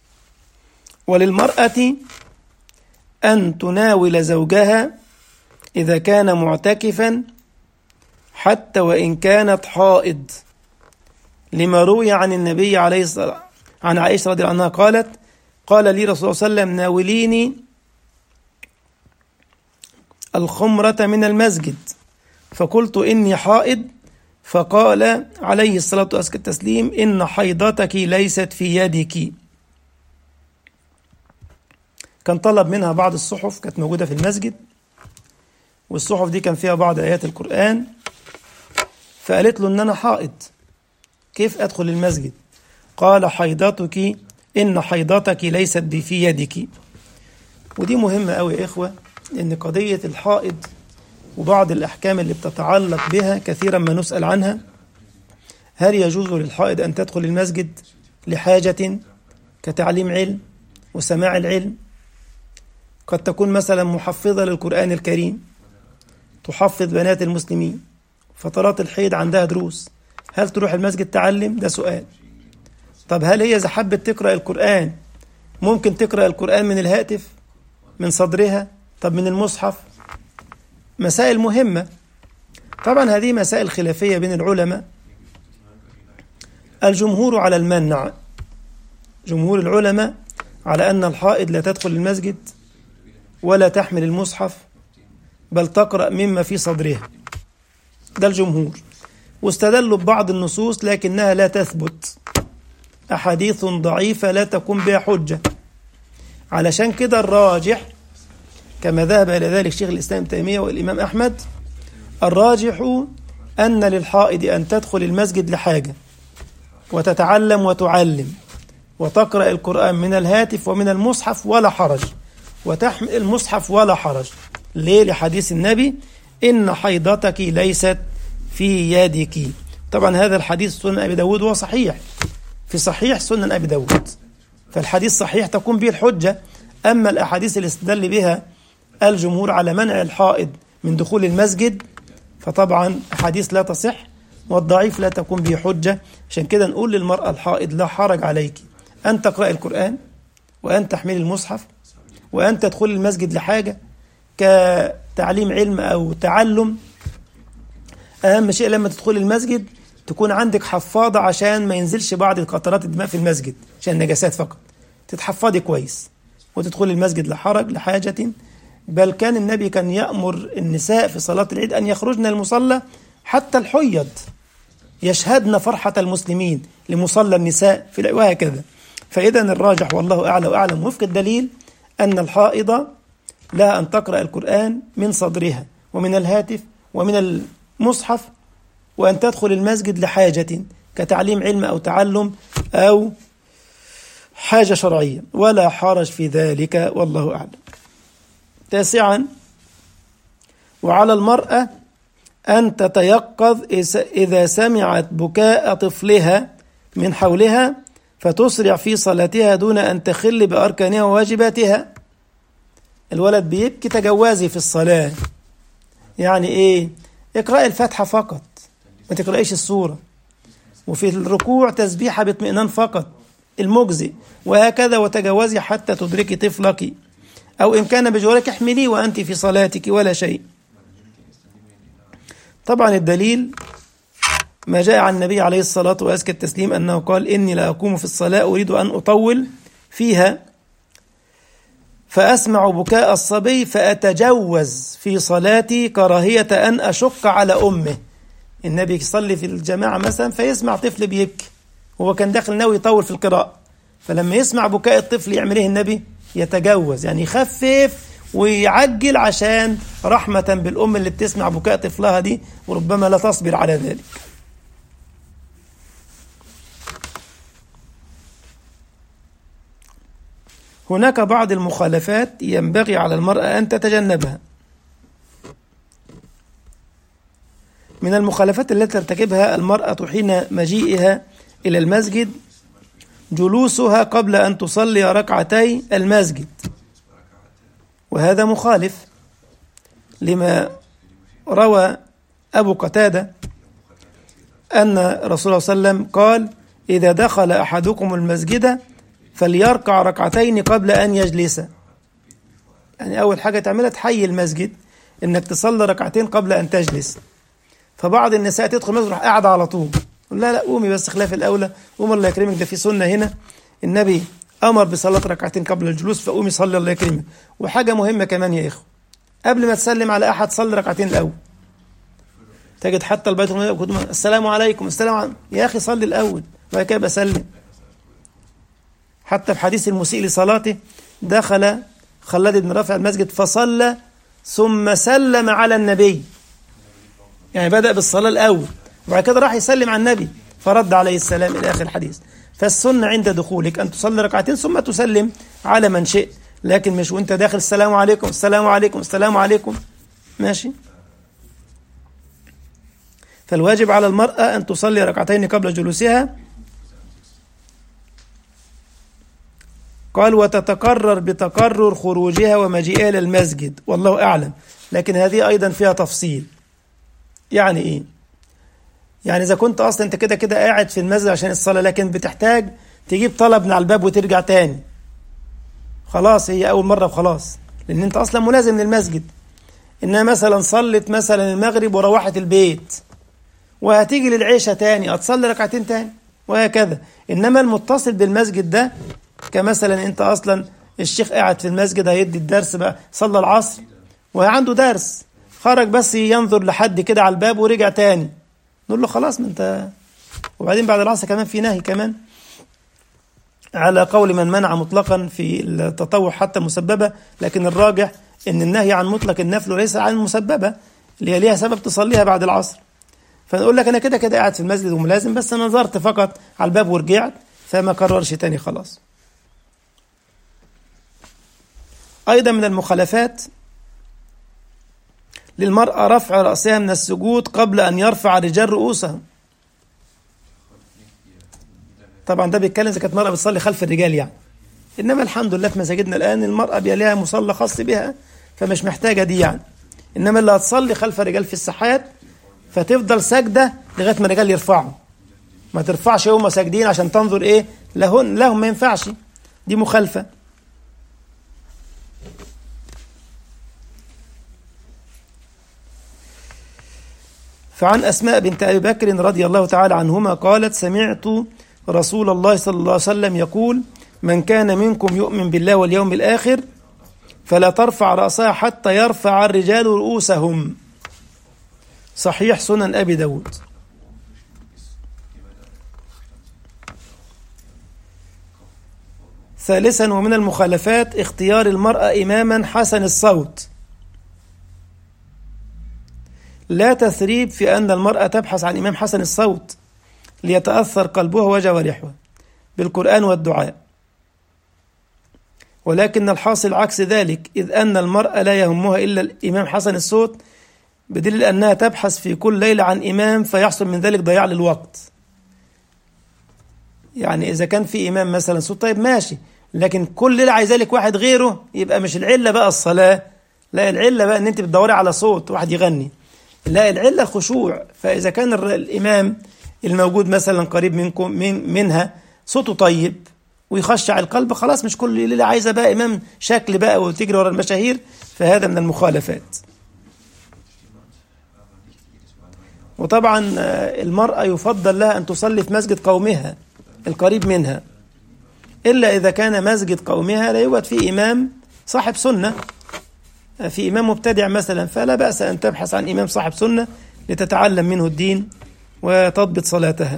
S1: وللمرأة أن تناول زوجها إذا كان معتكفا حتى وإن كانت حائض، لما روي عن النبي عليه الصلاة عن عائشة رضي الله عنها قالت: قال لي رسول الله صلى الله عليه وسلم: ناوليني الخمرة من المسجد، فقلت: إني حائض، فقال عليه الصلاة والتسليم: إن حيضتك ليست في يدك. كان طلب منها بعض الصحف كانت موجودة في المسجد، والصحف دي كان فيها بعض آيات القرآن، فقالت له: إن أنا حائض، كيف أدخل المسجد؟ قال: حيضتك إن حيضتك ليست في يدك. ودي مهمة أوي يا إخوة، لأن قضية الحائض وبعض الأحكام اللي بتتعلق بها كثيرا ما نسأل عنها. هل يجوز للحائض أن تدخل المسجد لحاجة كتعليم علم وسماع العلم؟ قد تكون مثلا محفظة للقرآن الكريم، تحفظ بنات المسلمين، فترات الحيض عندها دروس، هل تروح المسجد تعلم؟ ده سؤال. طب هل هي إذا حبت تقرأ القرآن ممكن تقرأ القرآن من الهاتف، من صدرها؟ طب من المصحف؟ مسائل مهمة. طبعا هذه مسائل خلافية بين العلماء. الجمهور على المنع، جمهور العلماء على أن الحائض لا تدخل المسجد ولا تحمل المصحف، بل تقرأ مما في صدرها، ده الجمهور. واستدلوا ببعض النصوص لكنها لا تثبت، أحاديث ضعيفة لا تكون بها حجة. علشان كده الراجح كما ذهب إلى ذلك شيخ الإسلام ابن تيمية والإمام أحمد، الراجح أن للحائض أن تدخل المسجد لحاجة وتتعلم وتعلم وتقرأ القرآن من الهاتف ومن المصحف ولا حرج، وتحمل المصحف ولا حرج. ليه؟ لحديث النبي: إن حيضتك ليست في يدك. طبعا هذا الحديث سنن أبي داود وهو صحيح، في صحيح سنن أبي داود، فالحديث صحيح تكون به الحجة. أما الأحاديث اللي استدل بها الجمهور على منع الحائض من دخول المسجد فطبعا أحاديث لا تصح، والضعيف لا تكون به حجة. عشان كده نقول للمرأة الحائض: لا حرج عليك أن تقرأ القرآن وأن تحمل المصحف وأن تدخل المسجد لحاجة كتعليم علم أو تعلم. أهم شيء لما تدخل المسجد تكون عندك حفاضة عشان ما ينزلش بعض قطرات الدماء في المسجد، عشان النجاسات فقط، تتحفظي كويس وتدخل المسجد لحرج لحاجة. بل كان النبي كان يأمر النساء في صلاة العيد أن يخرجن المصلى، حتى الحيض يشهدن فرحة المسلمين لمصلى النساء في وهكذا. فإذا الراجح والله أعلى وأعلم وفق الدليل أن الحائض لها أن تقرأ القرآن من صدرها ومن الهاتف ومن المصحف، وأن تدخل المسجد لحاجة كتعليم علم أو تعلم أو حاجة شرعية، ولا حرج في ذلك والله أعلم. 9، وعلى المرأة أن تتيقظ إذا سمعت بكاء طفلها من حولها فتسرع في صلاتها دون أن تخل بأركانها وواجباتها. الولد بيبكي تجوازي في الصلاة، يعني إيه؟ اقرأي الفاتحة فقط، ما تقرأيش السورة، وفي الركوع تسبيحة باطمئنان فقط المجزي، وهكذا، وتجوزي حتى تدركي طفلك، أو إن كان بجوارك احمليه وأنت في صلاتك ولا شيء. طبعا الدليل ما جاء عن النبي عليه الصلاة وأزكى التسليم أنه قال: إني لا أقوم في الصلاة أريد أن أطول فيها فأسمع بكاء الصبي فأتجوز في صلاتي كراهية أن أشق على أمه. النبي يصلي في الجماعة مثلا فيسمع طفل بيبكي، هو كان داخل ناوي يطول في القراءة، فلما يسمع بكاء الطفل يعمل ايه النبي؟ يتجوز، يعني يخفف ويعجل عشان رحمة بالأم اللي بتسمع بكاء طفلها دي وربما لا تصبر على ذلك. هناك بعض المخالفات ينبغي على المرأة أن تتجنبها. من المخالفات التي ترتكبها المرأة حين مجيئها إلى المسجد جلوسها قبل أن تصلي ركعتي المسجد، وهذا مخالف لما روى أبو قتادة أن رسول الله صلى الله عليه وسلم قال: إذا دخل أحدكم المسجد فليركع ركعتين قبل أن يجلس. يعني أول حاجة تعملها تحيي المسجد، إنك تصلي ركعتين قبل أن تجلس. فبعض النساء تدخل المسجد تروح قاعدة على طول، لا قومي بس خلاف الأولى، قوم الله يكرمك، ده في سنة هنا النبي أمر بصلاة ركعتين قبل الجلوس، فقومي صلي الله يكرمك. وحاجة مهمة كمان يا إخوة، قبل ما تسلم على أحد صلي ركعتين الأول. تجد حتى البيت السلام عليكم السلام عليكم، يا أخي صلي الأول وبعد كده بسلم. حتى في حديث المسيء لصلاته دخل خلاد بن رافع المسجد فصلى ثم سلم على النبي، يعني بدأ بالصلاة الأول وبعد كده راح يسلم على النبي فرد عليه السلام إلى آخر الحديث. فالسنة عند دخولك أن تصلي ركعتين ثم تسلم على من شئ، لكن مش وانت داخل السلام عليكم السلام عليكم السلام عليكم، ماشي. فالواجب على المرأة أن تصلي ركعتين قبل جلوسها. قال وتتكرر بتكرر خروجها ومجيئها للمسجد، والله أعلم. لكن هذه أيضا فيها تفصيل. يعني إيه؟ يعني إذا كنت أصلا أنت كده كده قاعد في المسجد عشان الصلاة، لكن بتحتاج تجيب طلب من على الباب وترجع تاني، خلاص هي أول مرة وخلاص، لأن أنت أصلا ملازم للمسجد. إنها مثلا صلت مثلا المغرب وروحت البيت وهتيجي للعشاء تاني هتصلي ركعتين تاني وهكذا. إنما المتصل بالمسجد ده كمثلا أنت أصلا الشيخ قاعد في المسجد هيدي الدرس بقى، صلى العصر وعنده درس، خرج بس ينظر لحد كده على الباب ورجع تاني، نقول له خلاص ما أنت. وبعدين بعد العصر كمان في نهي كمان على قول من منع مطلقا في التطوع حتى مسببة، لكن الراجح ان النهي عن مطلق النفل وليس عن المسببة اللي هي ليها سبب تصليها بعد العصر. فنقول لك انا كده كده قاعد في المسجد وملازم، بس انا نظرت فقط على الباب ورجعت، فما كررش تاني خلاص. ايضا من المخالفات للمرأة رفع رأسها من السجود قبل ان يرفع الرجال رؤوسهم. طبعا ده بيتكلم اذا كانت المرأة بتصلي خلف الرجال يعني، انما الحمد لله في مساجدنا الان المرأة بيبقى لها مصلى خاص بها فمش محتاجة دي يعني. انما اللي هتصلي خلف الرجال في الساحات فتفضل ساجدة لغاية ما الرجال يرفعوا، ما ترفعش هم ساجدين عشان تنظر ايه لهم، ما ينفعش، دي مخالفة. فعن أسماء بنت أبي بكر رضي الله تعالى عنهما قالت سمعت رسول الله صلى الله عليه وسلم يقول من كان منكم يؤمن بالله واليوم الآخر فلا ترفع رأسها حتى يرفع الرجال رؤوسهم. صحيح سنن أبي داود. ثالثا ومن المخالفات اختيار المرأة إماما حسن الصوت. لا تثريب في أن المرأة تبحث عن إمام حسن الصوت ليتأثر قلبها وجوارحها بالقرآن والدعاء، ولكن الحاصل عكس ذلك، إذ أن المرأة لا يهمها إلا الإمام حسن الصوت، بدليل أنها تبحث في كل ليلة عن إمام فيحصل من ذلك ضياع للوقت. يعني إذا كان في إمام مثلا صوت طيب ماشي، لكن كل ليلة عايزة لك واحد غيره، يبقى مش العلة بقى الصلاة، لا العلة بقى أن أنت بتدوري على صوت واحد يغني، لا العلة الخشوع. فإذا كان الإمام الموجود مثلا قريب منكم منها صوته طيب ويخشع القلب، خلاص مش كل ليلة عايزة بقى إمام شكل بقى وتجري ورا المشاهير، فهذا من المخالفات. وطبعا المرأة يفضل لها أن تصلي في مسجد قومها القريب منها، إلا إذا كان مسجد قومها لا يوجد فيه إمام صاحب سنة، في إمام مبتدع مثلا، فلا بأس أن تبحث عن إمام صاحب سنة لتتعلم منه الدين وتضبط صلاتها.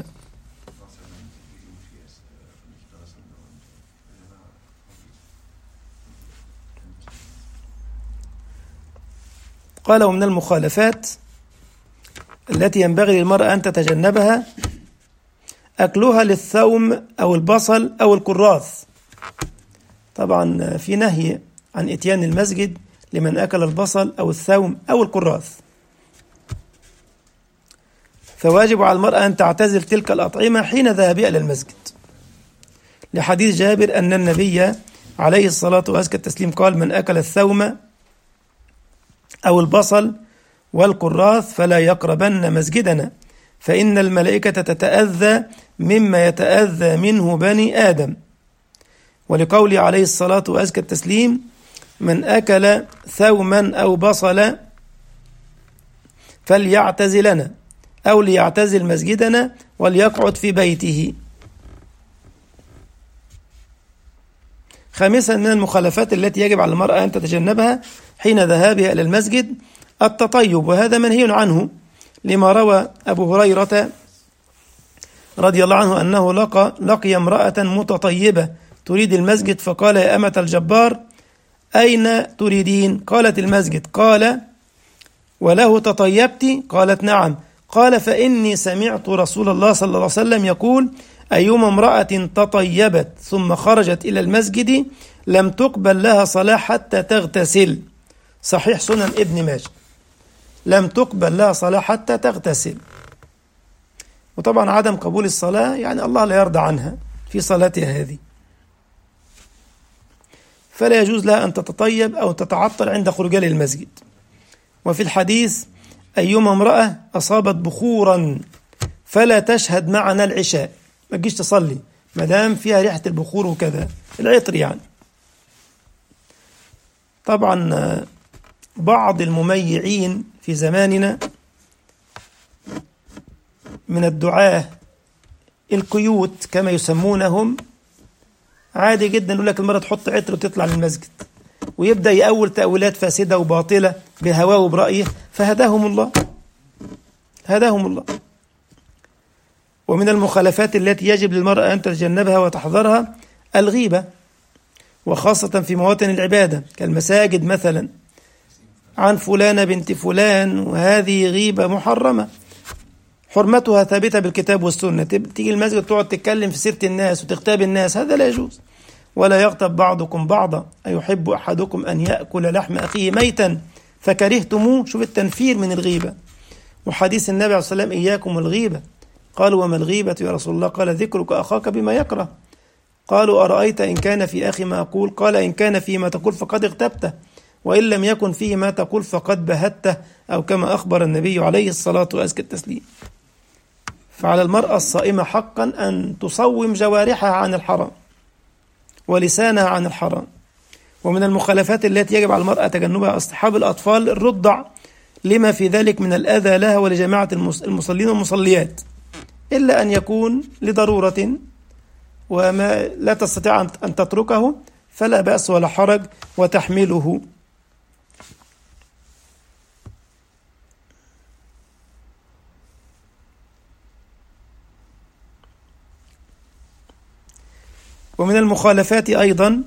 S1: قال ومن المخالفات التي ينبغي للمرأة أن تتجنبها أكلها للثوم أو البصل أو الكراث. طبعا في نهي عن إتيان المسجد لمن أكل البصل أو الثوم أو الكراث، فواجب على المرأة أن تعتزل تلك الأطعمة حين ذهابها إلى المسجد، لحديث جابر أن النبي عليه الصلاة وأزكى التسليم قال من أكل الثوم أو البصل والكراث فلا يقربن مسجدنا فإن الملائكة تتأذى مما يتأذى منه بني آدم. ولقوله عليه الصلاة وأزكى التسليم من أكل ثوما أو بصلا فليعتزلنا أو ليعتزل مسجدنا وليقعد في بيته. خامسا من المخالفات التي يجب على المرأة أن تتجنبها حين ذهابها إلى المسجد التطيب، وهذا منهي عنه، لما روى أبو هريرة رضي الله عنه أنه لقي امرأة متطيبة تريد المسجد، فقال: يا أمة الجبار أين تريدين؟ قالت: المسجد. قال: وله تطيبت؟ قالت: نعم. قال: فإني سمعت رسول الله صلى الله عليه وسلم يقول: أيما امرأة تطيبت ثم خرجت إلى المسجد لم تقبل لها صلاة حتى تغتسل. صحيح سنن ابن ماجه. لم تقبل لها صلاة حتى تغتسل. وطبعا عدم قبول الصلاة يعني الله لا يرضى عنها في صلاتها هذه، فلا يجوز لها أن تتطيب أو تتعطر عند خروجها للمسجد. وفي الحديث: أيما امرأة أصابت بخورا فلا تشهد معنا العشاء، ما تجيش تصلي ما دام فيها ريحة البخور وكذا، العطر يعني. طبعا بعض المميعين في زماننا من الدعاة القيوت كما يسمونهم، عادي جدا يقول لك المرأة تحط عطر وتطلع للمسجد، ويبدأ يأول تأويلات فاسدة وباطلة بهواه وبرأيه، فهداهم الله، هداهم الله. ومن المخالفات التي يجب للمرأة أن تتجنبها وتحذرها الغيبة، وخاصة في مواطن العبادة كالمساجد مثلا، عن فلانة بنت فلان، وهذه غيبة محرمة حرمتها ثابتة بالكتاب والسنة. تيجي المسجد تقعد تتكلم في سيرة الناس وتغتاب الناس، هذا لا يجوز. ولا يغتب بعضكم بعضا أيحب أحدكم أن يأكل لحم أخيه ميتا فكرهتموه. شوف التنفير من الغيبة. وحديث النبي عليه الصلاة والسلام: إياكم الغيبة. قالوا: وما الغيبة يا رسول الله؟ قال: ذكرك أخاك بما يكره. قالوا: أرأيت إن كان في أخي ما أقول؟ قال: إن كان فيه ما تقول فقد اغتبته، وإن لم يكن فيه ما تقول فقد بهته، أو كما أخبر النبي عليه الصلاة وأزكى التسليم. فعلى المرأة الصائمة حقا أن تصوم جوارحها عن الحرام ولسانها عن الحرام. ومن المخالفات التي يجب على المرأة تجنبها اصطحاب الأطفال الرضع، لما في ذلك من الأذى لها ولجماعة المصلين والمصليات، إلا أن يكون لضرورة وما لا تستطيع أن تتركه فلا بأس ولا حرج وتحمله. ومن المخالفات أيضا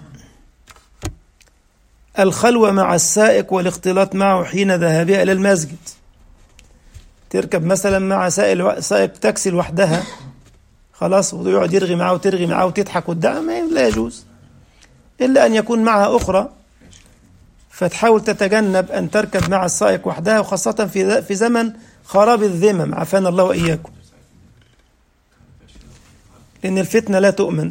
S1: الخلوة مع السائق والاختلاط معه حين ذهابها إلى المسجد. تركب مثلا مع سائق تاكسي لوحدها خلاص، ويقعد يرغي معه وترغي معه وتضحك والدعم، لا يجوز، إلا أن يكون معها أخرى، فتحاول تتجنب أن تركب مع السائق وحدها، وخاصة في زمن خراب الذمم، عافانا الله وإياكم، لأن الفتنة لا تؤمن.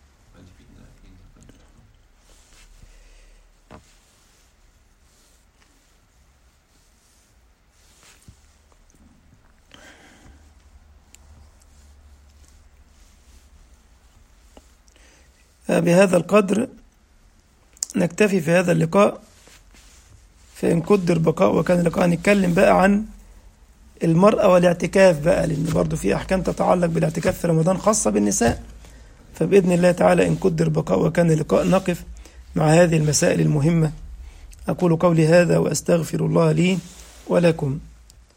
S1: بهذا القدر نكتفي في هذا اللقاء، فإن قدر بقاء وكان لقاء نتكلم بقى عن المرأة والاعتكاف بقى، لأن برضو في أحكام تتعلق بالاعتكاف في رمضان خاصة بالنساء. فبإذن الله تعالى إن قدر بقاء وكان لقاء نقف مع هذه المسائل المهمة. أقول قولي هذا وأستغفر الله لي ولكم.